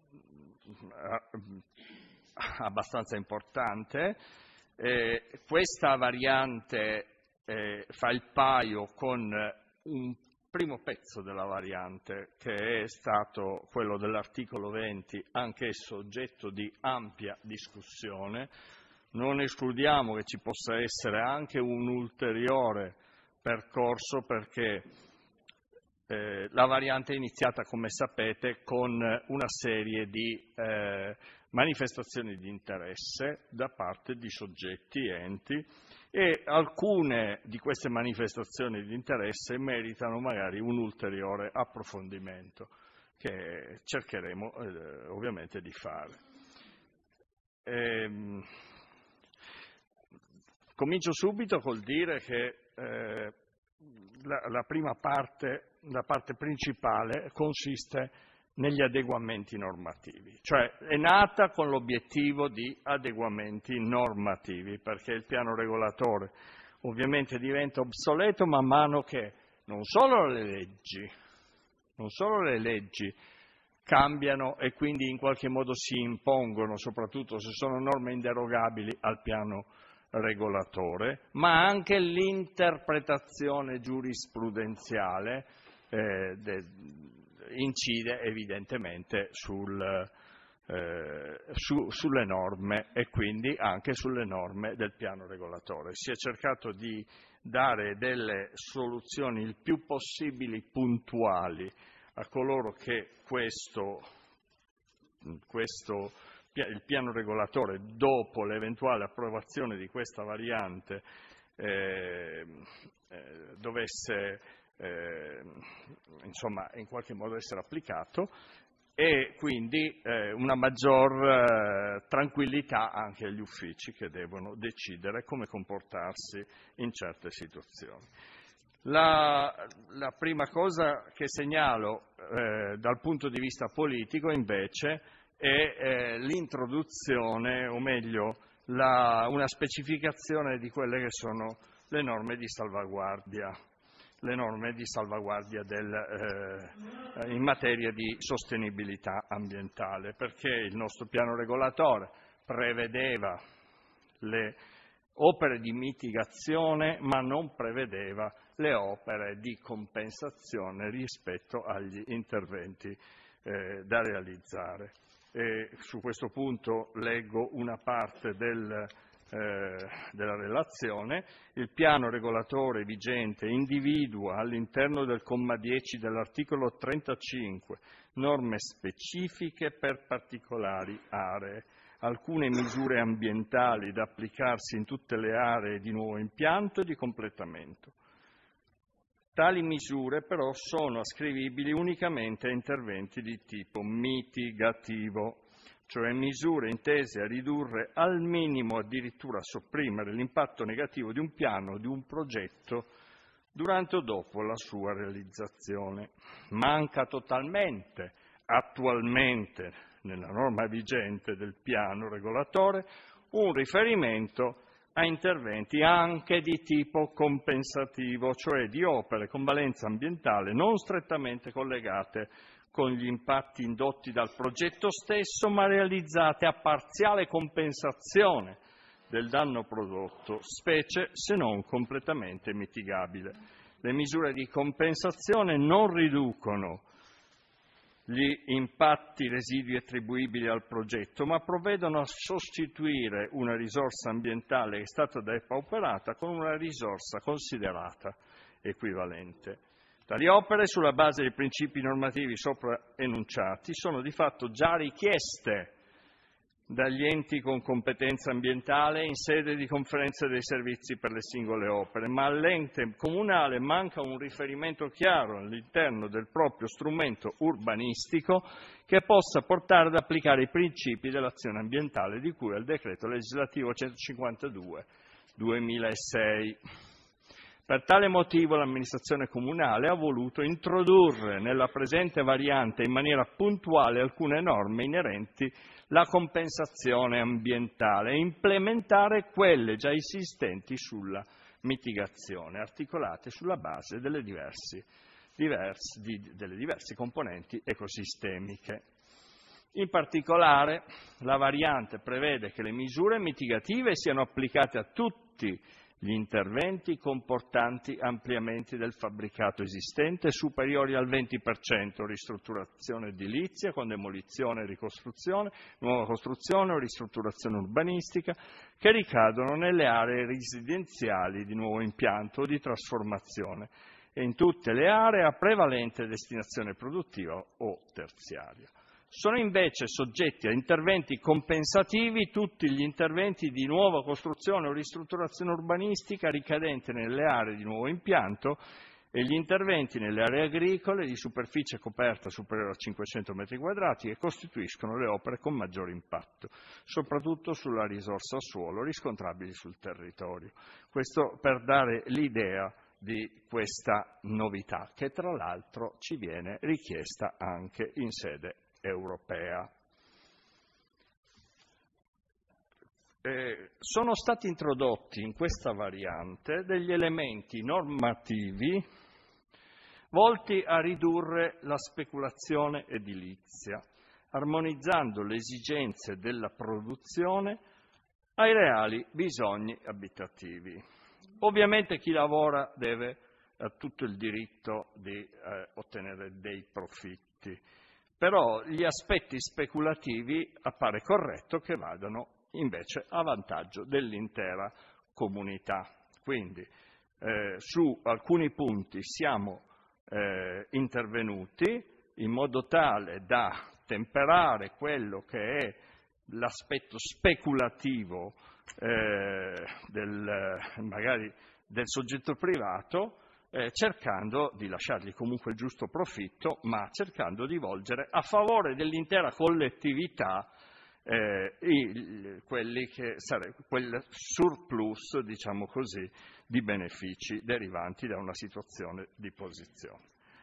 abbastanza importante. Eh, questa variante eh, fa il paio con un primo pezzo della variante, che è stato quello dell'articolo venti, anch'esso oggetto di ampia discussione. Non escludiamo che ci possa essere anche un ulteriore percorso, perché eh, la variante è iniziata, come sapete, con una serie di eh, manifestazioni di interesse da parte di soggetti e enti, e alcune di queste manifestazioni di interesse meritano magari un ulteriore approfondimento che cercheremo eh, ovviamente di fare. Ehm, Comincio subito col dire che eh, la, la prima parte, la parte principale, consiste negli adeguamenti normativi, cioè è nata con l'obiettivo di adeguamenti normativi, perché il piano regolatore ovviamente diventa obsoleto man mano che non solo le leggi, non solo le leggi cambiano e quindi in qualche modo si impongono, soprattutto se sono norme inderogabili al piano regolatore, ma anche l'interpretazione giurisprudenziale eh, de, incide evidentemente sul, eh, su, sulle norme e quindi anche sulle norme del piano regolatore. Si è cercato di dare delle soluzioni il più possibili puntuali a coloro che questo, questo il piano regolatore, dopo l'eventuale approvazione di questa variante, eh, eh, dovesse eh, insomma in qualche modo essere applicato, e quindi eh, una maggior eh, tranquillità anche agli uffici che devono decidere come comportarsi in certe situazioni. La, la prima cosa che segnalo eh, dal punto di vista politico invece è eh, l'introduzione, o meglio la, una specificazione di quelle che sono le norme di salvaguardia, le norme di salvaguardia del, eh, in materia di sostenibilità ambientale, perché il nostro piano regolatore prevedeva le opere di mitigazione ma non prevedeva le opere di compensazione rispetto agli interventi eh, da realizzare. E su questo punto leggo una parte del, eh, della relazione. Il piano regolatore vigente individua all'interno del comma dieci dell'articolo trentacinque norme specifiche per particolari aree, alcune misure ambientali da applicarsi in tutte le aree di nuovo impianto e di completamento. Tali misure però sono ascrivibili unicamente a interventi di tipo mitigativo, cioè misure intese a ridurre al minimo, addirittura a sopprimere l'impatto negativo di un piano o di un progetto durante o dopo la sua realizzazione. Manca totalmente attualmente nella norma vigente del piano regolatore un riferimento a interventi anche di tipo compensativo, cioè di opere con valenza ambientale non strettamente collegate con gli impatti indotti dal progetto stesso, ma realizzate a parziale compensazione del danno prodotto, specie se non completamente mitigabile. Le misure di compensazione non riducono gli impatti residui attribuibili al progetto, ma provvedono a sostituire una risorsa ambientale che è stata depauperata con una risorsa considerata equivalente. Tali opere, sulla base dei principi normativi sopra enunciati, sono di fatto già richieste dagli enti con competenza ambientale in sede di conferenza dei servizi per le singole opere, ma all'ente comunale manca un riferimento chiaro all'interno del proprio strumento urbanistico che possa portare ad applicare i principi dell'azione ambientale di cui al decreto legislativo centocinquantadue duemilasei. Per tale motivo l'amministrazione comunale ha voluto introdurre nella presente variante in maniera puntuale alcune norme inerenti la compensazione ambientale e implementare quelle già esistenti sulla mitigazione, articolate sulla base delle, diversi, diversi, di, delle diverse componenti ecosistemiche. In particolare, la variante prevede che le misure mitigative siano applicate a tutti gli interventi comportanti ampliamenti del fabbricato esistente superiori al venti per cento, ristrutturazione edilizia con demolizione e ricostruzione, nuova costruzione o ristrutturazione urbanistica, che ricadono nelle aree residenziali di nuovo impianto o di trasformazione e in tutte le aree a prevalente destinazione produttiva o terziaria. Sono invece soggetti a interventi compensativi tutti gli interventi di nuova costruzione o ristrutturazione urbanistica ricadenti nelle aree di nuovo impianto e gli interventi nelle aree agricole di superficie coperta superiore a cinquecento metri quadrati che costituiscono le opere con maggiore impatto, soprattutto sulla risorsa suolo riscontrabili sul territorio. Questo per dare l'idea di questa novità, che tra l'altro ci viene richiesta anche in sede europea. Eh, sono stati introdotti in questa variante degli elementi normativi volti a ridurre la speculazione edilizia, armonizzando le esigenze della produzione ai reali bisogni abitativi. Ovviamente chi lavora deve ha tutto il diritto di eh, ottenere dei profitti, però gli aspetti speculativi appare corretto che vadano invece a vantaggio dell'intera comunità. Quindi eh, su alcuni punti siamo eh, intervenuti in modo tale da temperare quello che è l'aspetto speculativo eh, del, magari del soggetto privato, Eh, cercando di lasciargli comunque il giusto profitto, ma cercando di volgere a favore dell'intera collettività eh, i, quelli che sare, quel surplus, diciamo così, di benefici derivanti da una situazione di posizione.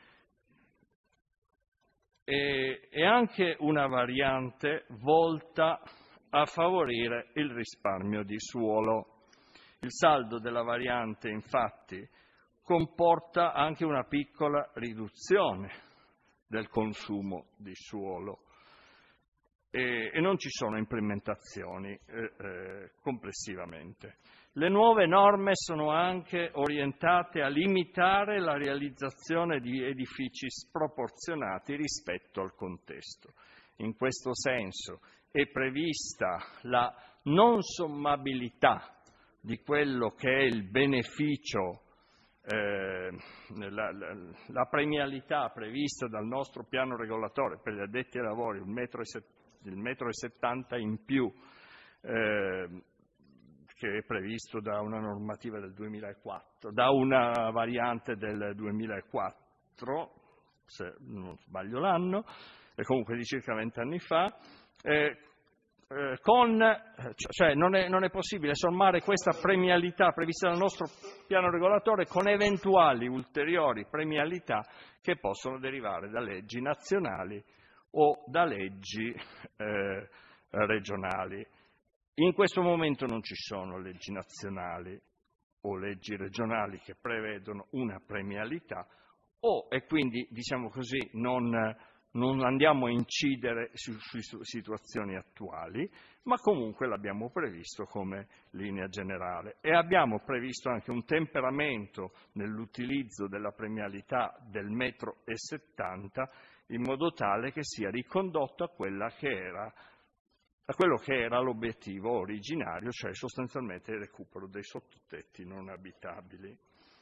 E, e anche una variante volta a favorire il risparmio di suolo. Il saldo della variante, infatti, comporta anche una piccola riduzione del consumo di suolo e, e non ci sono implementazioni eh, eh, complessivamente. Le nuove norme sono anche orientate a limitare la realizzazione di edifici sproporzionati rispetto al contesto. In questo senso è prevista la non sommabilità di quello che è il beneficio Eh, la, la, la premialità prevista dal nostro piano regolatore per gli addetti ai lavori, il metro e settanta in più, eh, che è previsto da una normativa del duemilaquattro, da una variante del duemilaquattro, se non sbaglio l'anno, e comunque di circa vent'anni fa, eh, Eh, con, cioè non è, non è possibile sommare questa premialità prevista dal nostro piano regolatore con eventuali ulteriori premialità che possono derivare da leggi nazionali o da leggi eh, regionali. In questo momento non ci sono leggi nazionali o leggi regionali che prevedono una premialità o, e quindi diciamo così, non non andiamo a incidere su, su situazioni attuali, ma comunque l'abbiamo previsto come linea generale. E abbiamo previsto anche un temperamento nell'utilizzo della premialità del metro e settanta in modo tale che sia ricondotto a, quella che era, a quello che era l'obiettivo originario, cioè sostanzialmente il recupero dei sottotetti non abitabili.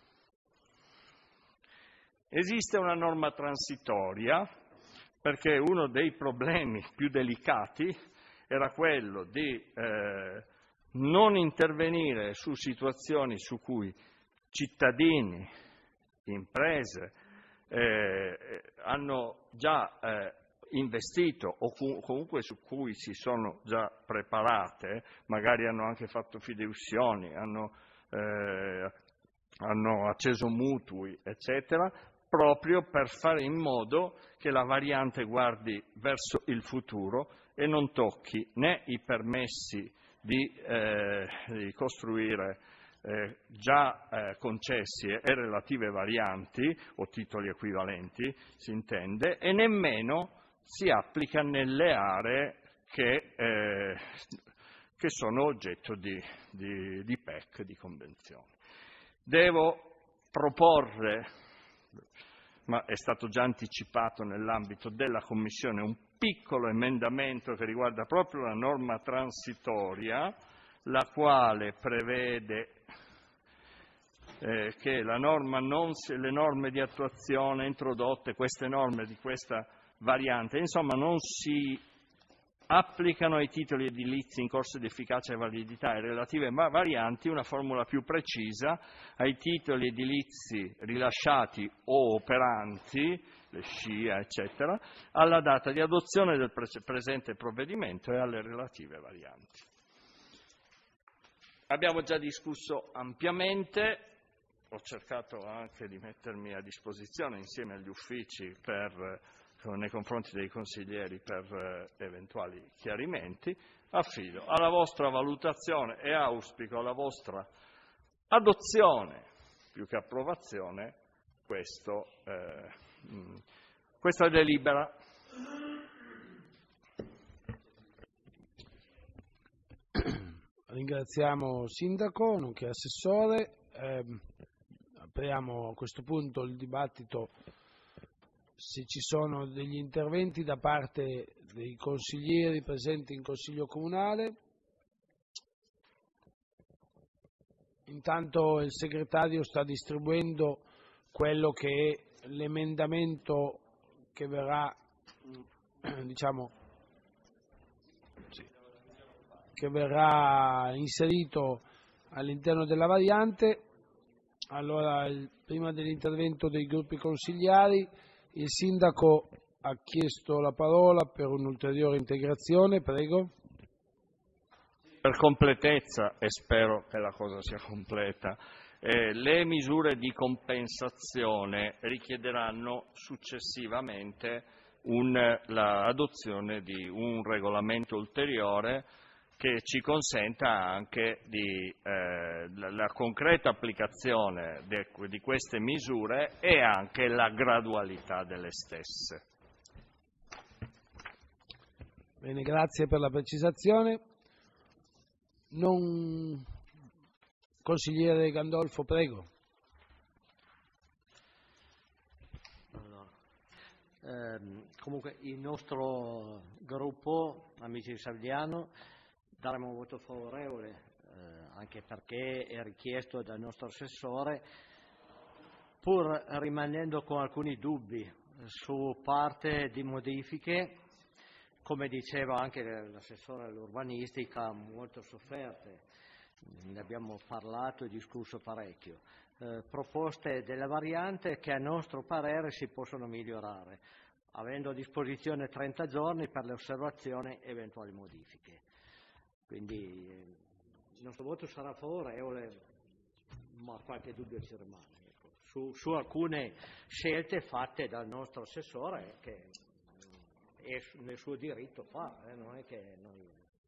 Esiste una norma transitoria, perché uno dei problemi più delicati era quello di eh, non intervenire su situazioni su cui cittadini, imprese eh, hanno già eh, investito o comunque su cui si sono già preparate, magari hanno anche fatto fideiussioni, hanno, eh, hanno acceso mutui, eccetera, proprio per fare in modo che la variante guardi verso il futuro e non tocchi né i permessi di, eh, di costruire eh, già eh, concessi e relative varianti o titoli equivalenti, si intende, e nemmeno si applica nelle aree che, eh, che sono oggetto di, di, di P E C, di convenzione. Devo proporre, ma è stato già anticipato nell'ambito della Commissione, un piccolo emendamento che riguarda proprio la norma transitoria, la quale prevede eh, che la norma non si, le norme di attuazione introdotte, queste norme di questa variante, insomma non si applicano ai titoli edilizi in corso di efficacia e validità e relative varianti, una formula più precisa, ai titoli edilizi rilasciati o operanti, le SCIA, eccetera, alla data di adozione del pre- presente provvedimento e alle relative varianti. Abbiamo già discusso ampiamente, ho cercato anche di mettermi a disposizione insieme agli uffici per nei confronti dei consiglieri per eh, eventuali chiarimenti, affido alla vostra valutazione e auspico alla vostra adozione, più che approvazione, questo, eh, mh, questa delibera.
Ringraziamo Sindaco, nonché Assessore. Eh, apriamo a questo punto il dibattito. Se ci sono degli interventi da parte dei consiglieri presenti in Consiglio Comunale. Intanto il segretario sta distribuendo quello che è l'emendamento che verrà, diciamo, sì, che verrà inserito all'interno della variante. Allora, il, prima dell'intervento dei gruppi consigliari, il Sindaco ha chiesto la parola per un'ulteriore integrazione, prego.
Per completezza, e spero che la cosa sia completa, eh, le misure di compensazione richiederanno successivamente l'adozione di un regolamento ulteriore che ci consenta anche di, eh, la, la concreta applicazione de, di queste misure e anche la gradualità delle stesse.
Bene, grazie per la precisazione. Non... Consigliere Gandolfo, prego.
Allora, ehm, comunque il nostro gruppo, Amici di Savigliano, daremo un voto favorevole, eh, anche perché è richiesto dal nostro Assessore, pur rimanendo con alcuni dubbi su parte di modifiche, come diceva anche l'Assessore all'urbanistica, molto sofferte, ne abbiamo parlato e discusso parecchio, eh, proposte della variante che a nostro parere si possono migliorare, avendo a disposizione trenta giorni per le osservazioni e eventuali modifiche. Quindi eh, il nostro voto sarà favorevole, ma qualche dubbio ci rimane. Ecco. Su, su alcune scelte fatte dal nostro Assessore, che è nel suo diritto fa, eh, non è che noi...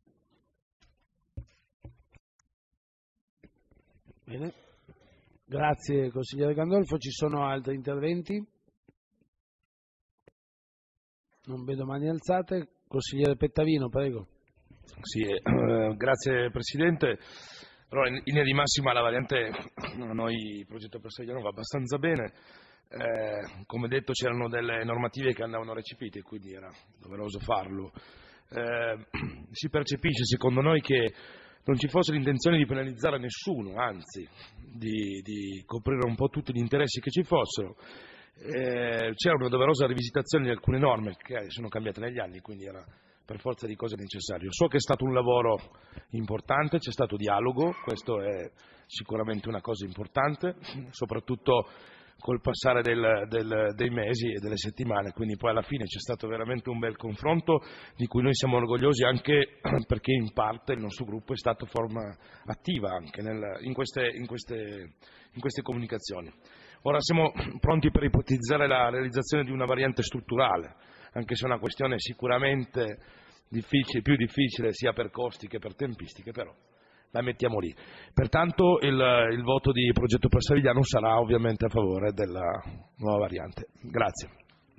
Bene, grazie consigliere Gandolfo. Ci sono altri interventi? Non vedo mani alzate. Consigliere Pettavino, prego.
Sì, eh, grazie Presidente. Allora, in linea di massima la variante a noi il progetto Perseguiano va abbastanza bene. Eh, come detto c'erano delle normative che andavano recepite, quindi era doveroso farlo. Eh, si percepisce secondo noi che non ci fosse l'intenzione di penalizzare nessuno, anzi di, di coprire un po' tutti gli interessi che ci fossero. Eh, c'era una doverosa rivisitazione di alcune norme che sono cambiate negli anni, quindi era per forza di cose necessario. So che è stato un lavoro importante, c'è stato dialogo, questo è sicuramente una cosa importante, soprattutto col passare del, del, dei mesi e delle settimane, quindi poi alla fine c'è stato veramente un bel confronto di cui noi siamo orgogliosi, anche perché in parte il nostro gruppo è stato forma attiva anche nel, in, queste, in, queste, in queste comunicazioni. Ora siamo pronti per ipotizzare la realizzazione di una variante strutturale, anche se è una questione sicuramente difficile, più difficile sia per costi che per tempistiche, però la mettiamo lì. Pertanto il, il voto di Progetto Perseguiano sarà ovviamente a favore della nuova variante. Grazie.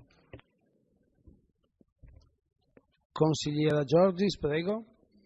Consigliera Giorgis, prego.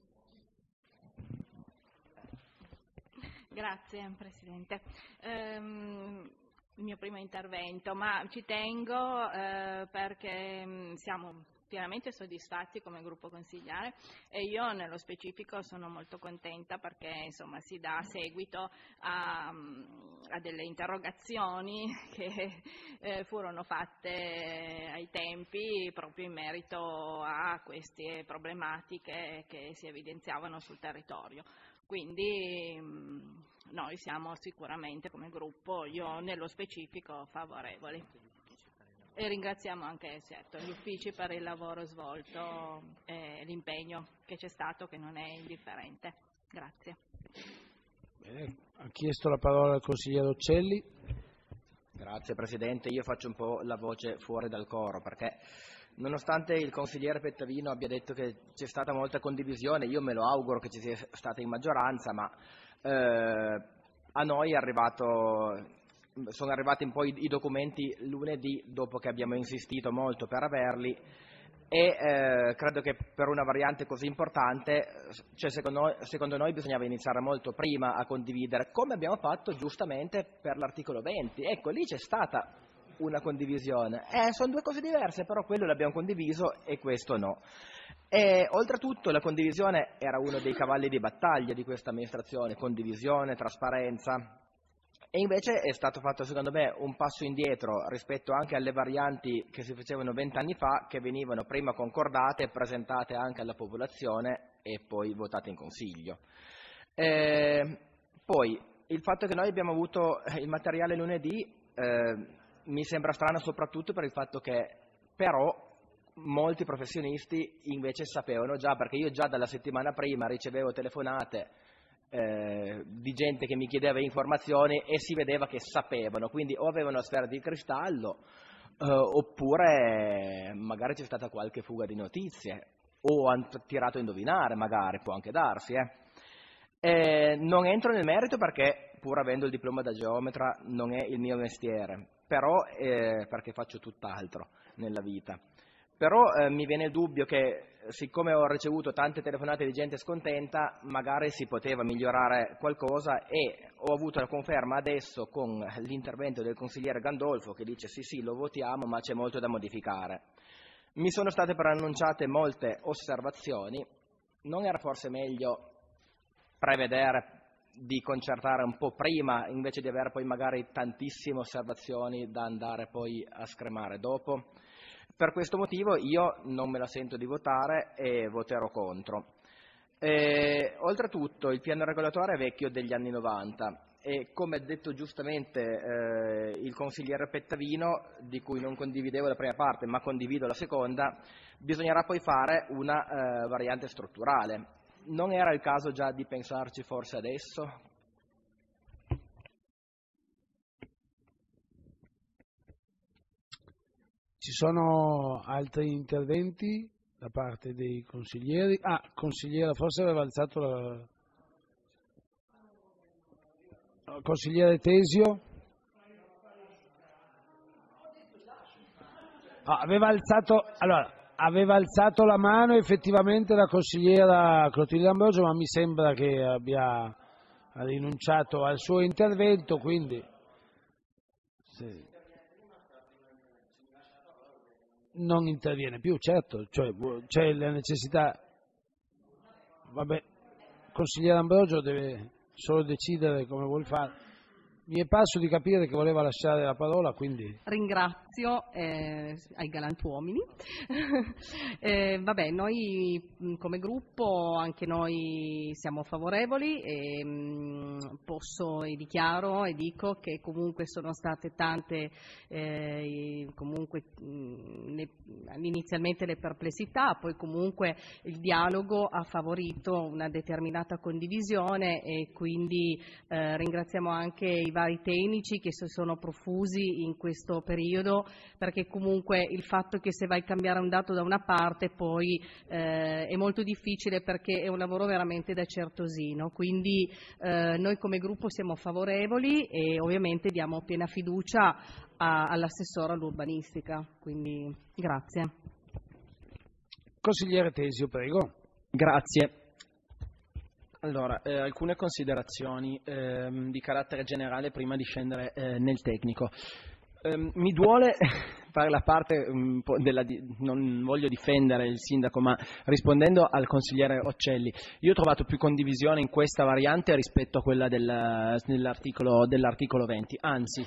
Grazie Presidente. Um... il mio primo intervento, ma ci tengo eh, perché mh, siamo pienamente soddisfatti come gruppo consigliare e io nello specifico sono molto contenta perché insomma si dà seguito a, a delle interrogazioni che eh, furono fatte ai tempi proprio in merito a queste problematiche che si evidenziavano sul territorio. Quindi mh, noi siamo sicuramente come gruppo, io nello specifico, favorevoli. E ringraziamo anche certo, gli uffici per il lavoro svolto e l'impegno che c'è stato, che non è indifferente. Grazie.
Bene, ha chiesto la parola il consigliere Uccelli.
Grazie Presidente, io faccio un po' la voce fuori dal coro perché nonostante il consigliere Pettavino abbia detto che c'è stata molta condivisione, io me lo auguro che ci sia stata in maggioranza, ma eh, a noi è arrivato... sono arrivati un po' i, i documenti lunedì dopo che abbiamo insistito molto per averli e eh, credo che per una variante così importante cioè secondo, noi, secondo noi bisognava iniziare molto prima a condividere, come abbiamo fatto giustamente per l'articolo venti. Ecco, lì c'è stata una condivisione, eh, sono due cose diverse, però quello l'abbiamo condiviso e questo no. E oltretutto la condivisione era uno dei cavalli di battaglia di questa amministrazione, condivisione, trasparenza. E invece è stato fatto secondo me un passo indietro rispetto anche alle varianti che si facevano vent'anni fa, che venivano prima concordate, presentate anche alla popolazione e poi votate in Consiglio. E poi il fatto che noi abbiamo avuto il materiale lunedì eh, mi sembra strano soprattutto per il fatto che però molti professionisti invece sapevano già, perché io già dalla settimana prima ricevevo telefonate Eh, di gente che mi chiedeva informazioni e si vedeva che sapevano, quindi o avevano la sfera di cristallo eh, oppure magari c'è stata qualche fuga di notizie o hanno tirato a indovinare, magari può anche darsi. Eh. Eh, non entro nel merito perché pur avendo il diploma da geometra non è il mio mestiere, però eh, perché faccio tutt'altro nella vita. Però eh, mi viene il dubbio che, siccome ho ricevuto tante telefonate di gente scontenta, magari si poteva migliorare qualcosa e ho avuto la conferma adesso con l'intervento del consigliere Gandolfo che dice sì sì lo votiamo ma c'è molto da modificare. Mi sono state preannunciate molte osservazioni, non era forse meglio prevedere di concertare un po' prima invece di avere poi magari tantissime osservazioni da andare poi a scremare dopo? Per questo motivo io non me la sento di votare e voterò contro. E, oltretutto il piano regolatore è vecchio degli anni novanta e come ha detto giustamente eh, il consigliere Pettavino, di cui non condividevo la prima parte ma condivido la seconda, bisognerà poi fare una eh, variante strutturale. Non era il caso già di pensarci forse adesso?
Ci sono altri interventi da parte dei consiglieri? Ah, consigliera, forse aveva alzato la... Consigliere Tesio? Ah, aveva alzato... Allora, aveva alzato la mano effettivamente la consigliera Clotilde Ambrogio, ma mi sembra che abbia rinunciato al suo intervento, quindi sì. Non interviene più, certo, cioè, c'è la necessità. Vabbè, consigliere Ambrogio deve solo decidere come vuol fare. Mi è parso di capire che voleva lasciare la parola, quindi...
Ringrazio eh, ai galantuomini. eh, vabbè, noi come gruppo, anche noi siamo favorevoli e mh, posso e dichiaro e dico che comunque sono state tante, eh, comunque mh, le, inizialmente le perplessità, poi comunque il dialogo ha favorito una determinata condivisione e quindi eh, ringraziamo anche i vari tecnici che si sono profusi in questo periodo, perché comunque il fatto che se vai a cambiare un dato da una parte poi eh, è molto difficile, perché è un lavoro veramente da certosino, quindi eh, noi come gruppo siamo favorevoli e ovviamente diamo piena fiducia all'assessore all'urbanistica, quindi grazie.
Consigliere Tesio, prego.
Grazie. Allora, eh, alcune considerazioni eh, di carattere generale prima di scendere eh, nel tecnico. Eh, mi duole fare la parte un po' della, non voglio difendere il sindaco, ma rispondendo al consigliere Occelli, io ho trovato più condivisione in questa variante rispetto a quella del, dell'articolo, dell'articolo venti, anzi,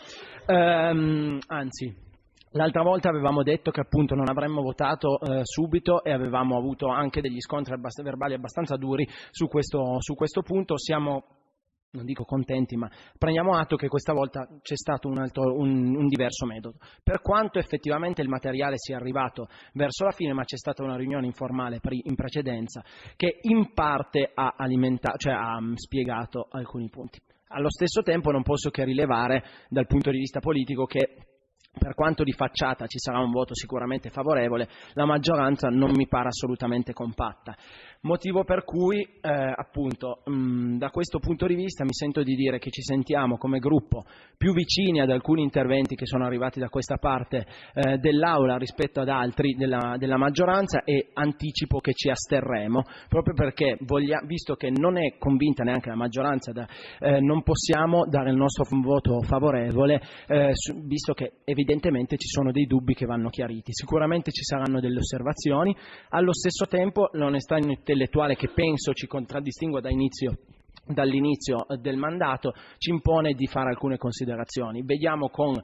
ehm, anzi. L'altra volta avevamo detto che appunto non avremmo votato eh, subito e avevamo avuto anche degli scontri abbast- verbali abbastanza duri su questo, su questo punto. Siamo, non dico contenti, ma prendiamo atto che questa volta c'è stato un, altro, un, un diverso metodo. Per quanto effettivamente il materiale sia arrivato verso la fine, ma c'è stata una riunione informale pre- in precedenza che in parte ha, alimenta- cioè ha um, spiegato alcuni punti. Allo stesso tempo non posso che rilevare dal punto di vista politico che per quanto di facciata ci sarà un voto sicuramente favorevole, la maggioranza non mi pare assolutamente compatta. Motivo per cui, eh, appunto, mh, da questo punto di vista mi sento di dire che ci sentiamo come gruppo più vicini ad alcuni interventi che sono arrivati da questa parte eh, dell'Aula rispetto ad altri della, della maggioranza, e anticipo che ci asterremo, proprio perché, voglia, visto che non è convinta neanche la maggioranza, da, eh, non possiamo dare il nostro voto favorevole, eh, su, visto che evidentemente ci sono dei dubbi che vanno chiariti. Sicuramente ci saranno delle osservazioni, allo stesso tempo l'onestà intellettuale che penso ci contraddistingua da inizio, dall'inizio del mandato ci impone di fare alcune considerazioni. Vediamo con,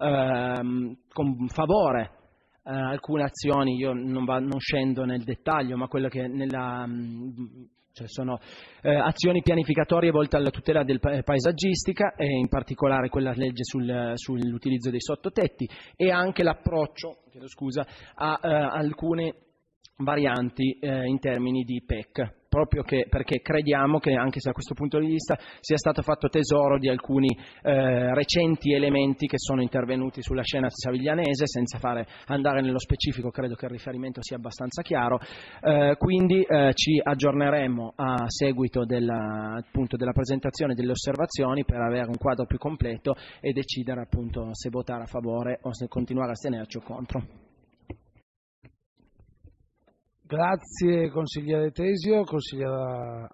ehm, con favore eh, alcune azioni, io non, va, non scendo nel dettaglio, ma quello che nella... Mh, Cioè sono eh, azioni pianificatorie volte alla tutela del pa- paesaggistica, e in particolare quella legge sul, sull'utilizzo dei sottotetti, e anche l'approccio, chiedo scusa, a eh, alcune varianti eh, in termini di P E C, proprio che, perché crediamo che, anche se a questo punto di vista, sia stato fatto tesoro di alcuni eh, recenti elementi che sono intervenuti sulla scena saviglianese, senza fare andare nello specifico, credo che il riferimento sia abbastanza chiaro, eh, quindi eh, ci aggiorneremo a seguito della, appunto, della presentazione delle osservazioni per avere un quadro più completo e decidere appunto se votare a favore o se continuare a astenerci o contro.
Grazie consigliere Tesio. Consigliera...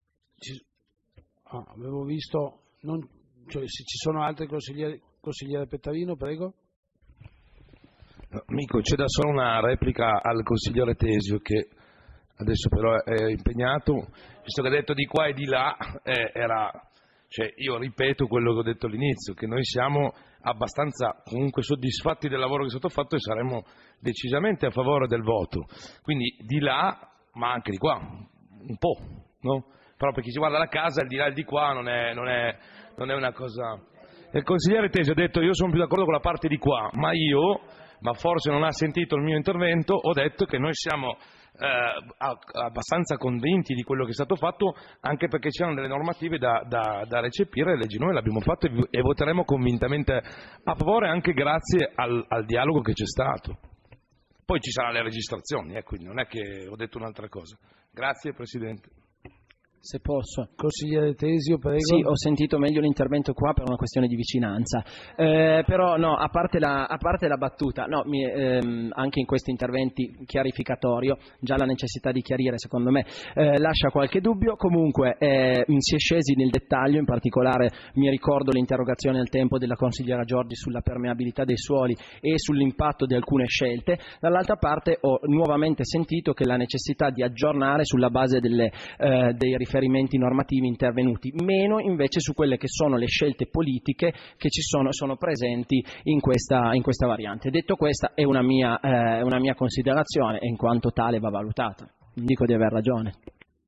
Ah, avevo visto, non... cioè, se ci sono altri consiglieri. Consigliere Pettavino, prego.
No, mi conceda solo una replica al consigliere Tesio, che adesso però è impegnato, visto che ha detto di qua e di là, eh, era, cioè, io ripeto quello che ho detto all'inizio, che noi siamo abbastanza comunque soddisfatti del lavoro che è stato fatto e saremo decisamente a favore del voto, quindi di là ma anche di qua, un po', no? Però per chi si guarda la casa il di là e il di qua non è, non è, non è una cosa... Il consigliere Tesio ha detto io sono più d'accordo con la parte di qua, ma io, ma forse non ha sentito il mio intervento, ho detto che noi siamo eh, abbastanza convinti di quello che è stato fatto, anche perché c'erano delle normative da, da, da recepire, le leggi noi l'abbiamo fatto e, e voteremo convintamente a favore, anche grazie al, al dialogo che c'è stato. Poi ci saranno le registrazioni, eh, quindi non è che ho detto un'altra cosa. Grazie Presidente.
Se posso.
Consigliere Tesio, prego.
Sì, ho sentito meglio l'intervento qua per una questione di vicinanza. Eh, però no, a parte la, a parte la battuta, no, mi, ehm, anche in questi interventi chiarificatorio, già la necessità di chiarire secondo me eh, lascia qualche dubbio. Comunque eh, si è scesi nel dettaglio, in particolare mi ricordo l'interrogazione al tempo della consigliera Giorgi sulla permeabilità dei suoli e sull'impatto di alcune scelte. Dall'altra parte ho nuovamente sentito che la necessità di aggiornare sulla base delle, eh, dei riferimenti riferimenti normativi intervenuti, meno invece su quelle che sono le scelte politiche che ci sono, sono presenti in questa, in questa variante. Detto questa è una mia, eh, una mia considerazione e in quanto tale va valutata. Non dico di aver ragione.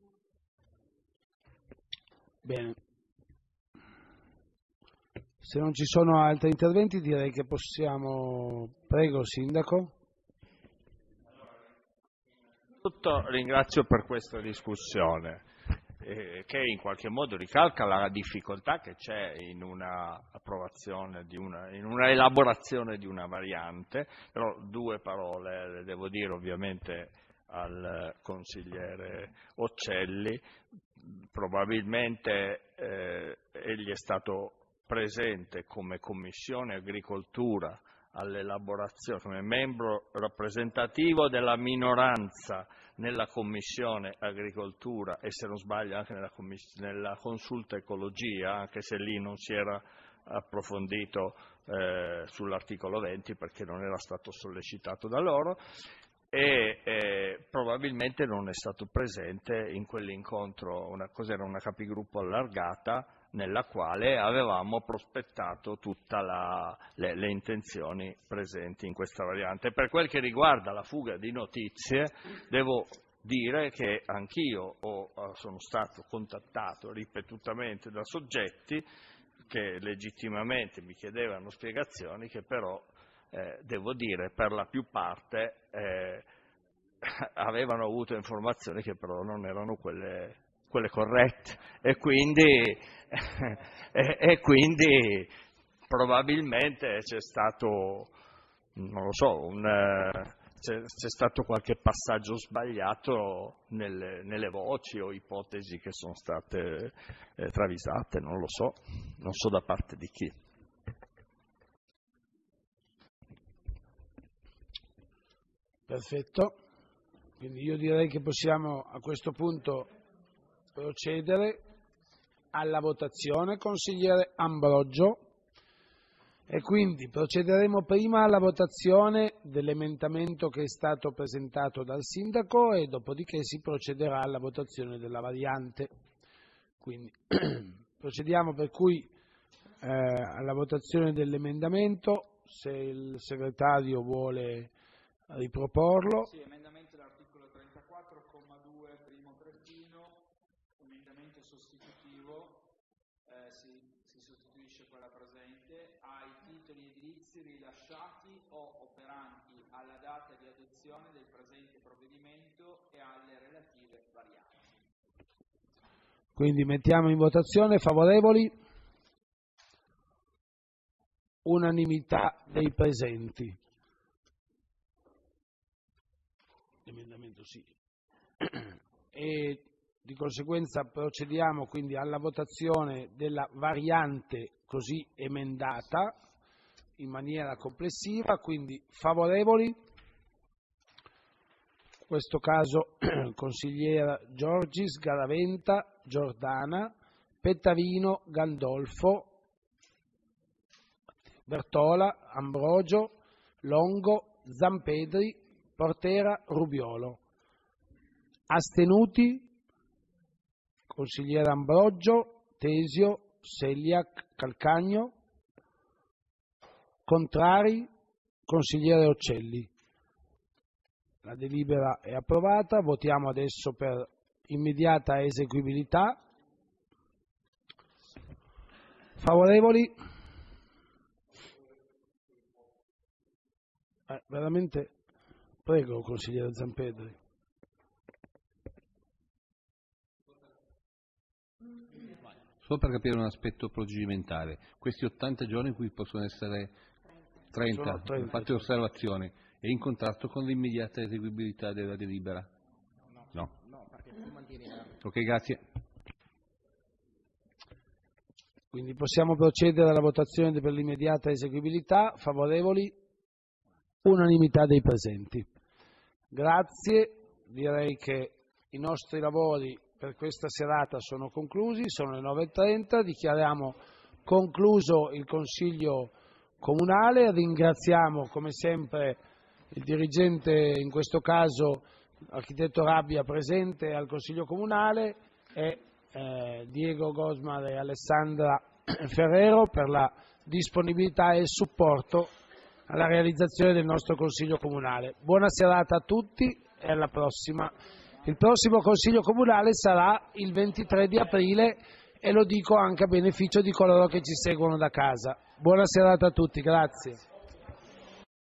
Bene. Se non ci sono altri interventi direi che possiamo... Prego, Sindaco.
Innanzitutto ringrazio per questa discussione. Che in qualche modo ricalca la difficoltà che c'è in una approvazione, di una, in una elaborazione di una variante, però due parole le devo dire ovviamente al consigliere Occelli. Probabilmente eh, egli è stato presente come Commissione Agricoltura all'elaborazione, come membro rappresentativo della minoranza nella Commissione Agricoltura e, se non sbaglio, anche nella, nella Consulta Ecologia, anche se lì non si era approfondito eh, sull'articolo venti perché non era stato sollecitato da loro, e eh, probabilmente non è stato presente in quell'incontro, una, cos'era, una capigruppo allargata, nella quale avevamo prospettato tutte le, le intenzioni presenti in questa variante. Per quel che riguarda la fuga di notizie, devo dire che anch'io ho, sono stato contattato ripetutamente da soggetti che legittimamente mi chiedevano spiegazioni, che però, eh, devo dire, per la più parte eh, avevano avuto informazioni che però non erano quelle quelle corrette, e quindi, e, e quindi probabilmente c'è stato, non lo so, un, c'è, c'è stato qualche passaggio sbagliato nelle, nelle voci o ipotesi che sono state eh, travisate, non lo so, non so da parte di chi.
Perfetto, quindi io direi che possiamo a questo punto procedere alla votazione, consigliere Ambrogio, e quindi procederemo prima alla votazione dell'emendamento che è stato presentato dal sindaco e dopodiché si procederà alla votazione della variante. Quindi procediamo per cui eh, alla votazione dell'emendamento, se il segretario vuole riproporlo.
Sì, emendamento dell'articolo trentaquattro, comma due, primo trattino, emendamento sostitutivo, eh, si, si sostituisce quella presente, ai titoli edilizi rilasciati o operanti alla data di adozione del presente provvedimento e alle relative varianti.
Quindi mettiamo in votazione, favorevoli? Unanimità dei presenti. L'emendamento sì. E di conseguenza procediamo quindi alla votazione della variante così emendata in maniera complessiva, quindi favorevoli, in questo caso consigliera Giorgis, Garaventa, Giordana, Pettavino, Gandolfo, Bertola, Ambrogio, Longo, Zampedri, Portera, Rubiolo. Astenuti? Consigliere Ambrogio, Tesio, Seliac, Calcagno. Contrari? Consigliere Occelli. La delibera è approvata. Votiamo adesso per immediata eseguibilità. Favorevoli? Eh, veramente... Prego, consigliere Zampedri.
Solo per capire un aspetto procedimentale, questi ottanta giorni in cui possono essere trenta, trenta fate osservazioni, è in contrasto con l'immediata eseguibilità della delibera? No. No. Ok, grazie.
Quindi possiamo procedere alla votazione per l'immediata eseguibilità. Favorevoli? Unanimità dei presenti. Grazie, direi che i nostri lavori per questa serata sono conclusi, sono le nove e trenta, dichiariamo concluso il Consiglio Comunale, ringraziamo come sempre il dirigente, in questo caso l'architetto Rabbia presente al Consiglio Comunale e eh, Diego Gosmar e Alessandra Ferrero per la disponibilità e il supporto alla realizzazione del nostro Consiglio Comunale. Buona serata a tutti e alla prossima. Il prossimo Consiglio Comunale sarà il ventitré di aprile e lo dico anche a beneficio di coloro che ci seguono da casa. Buona serata a tutti, grazie.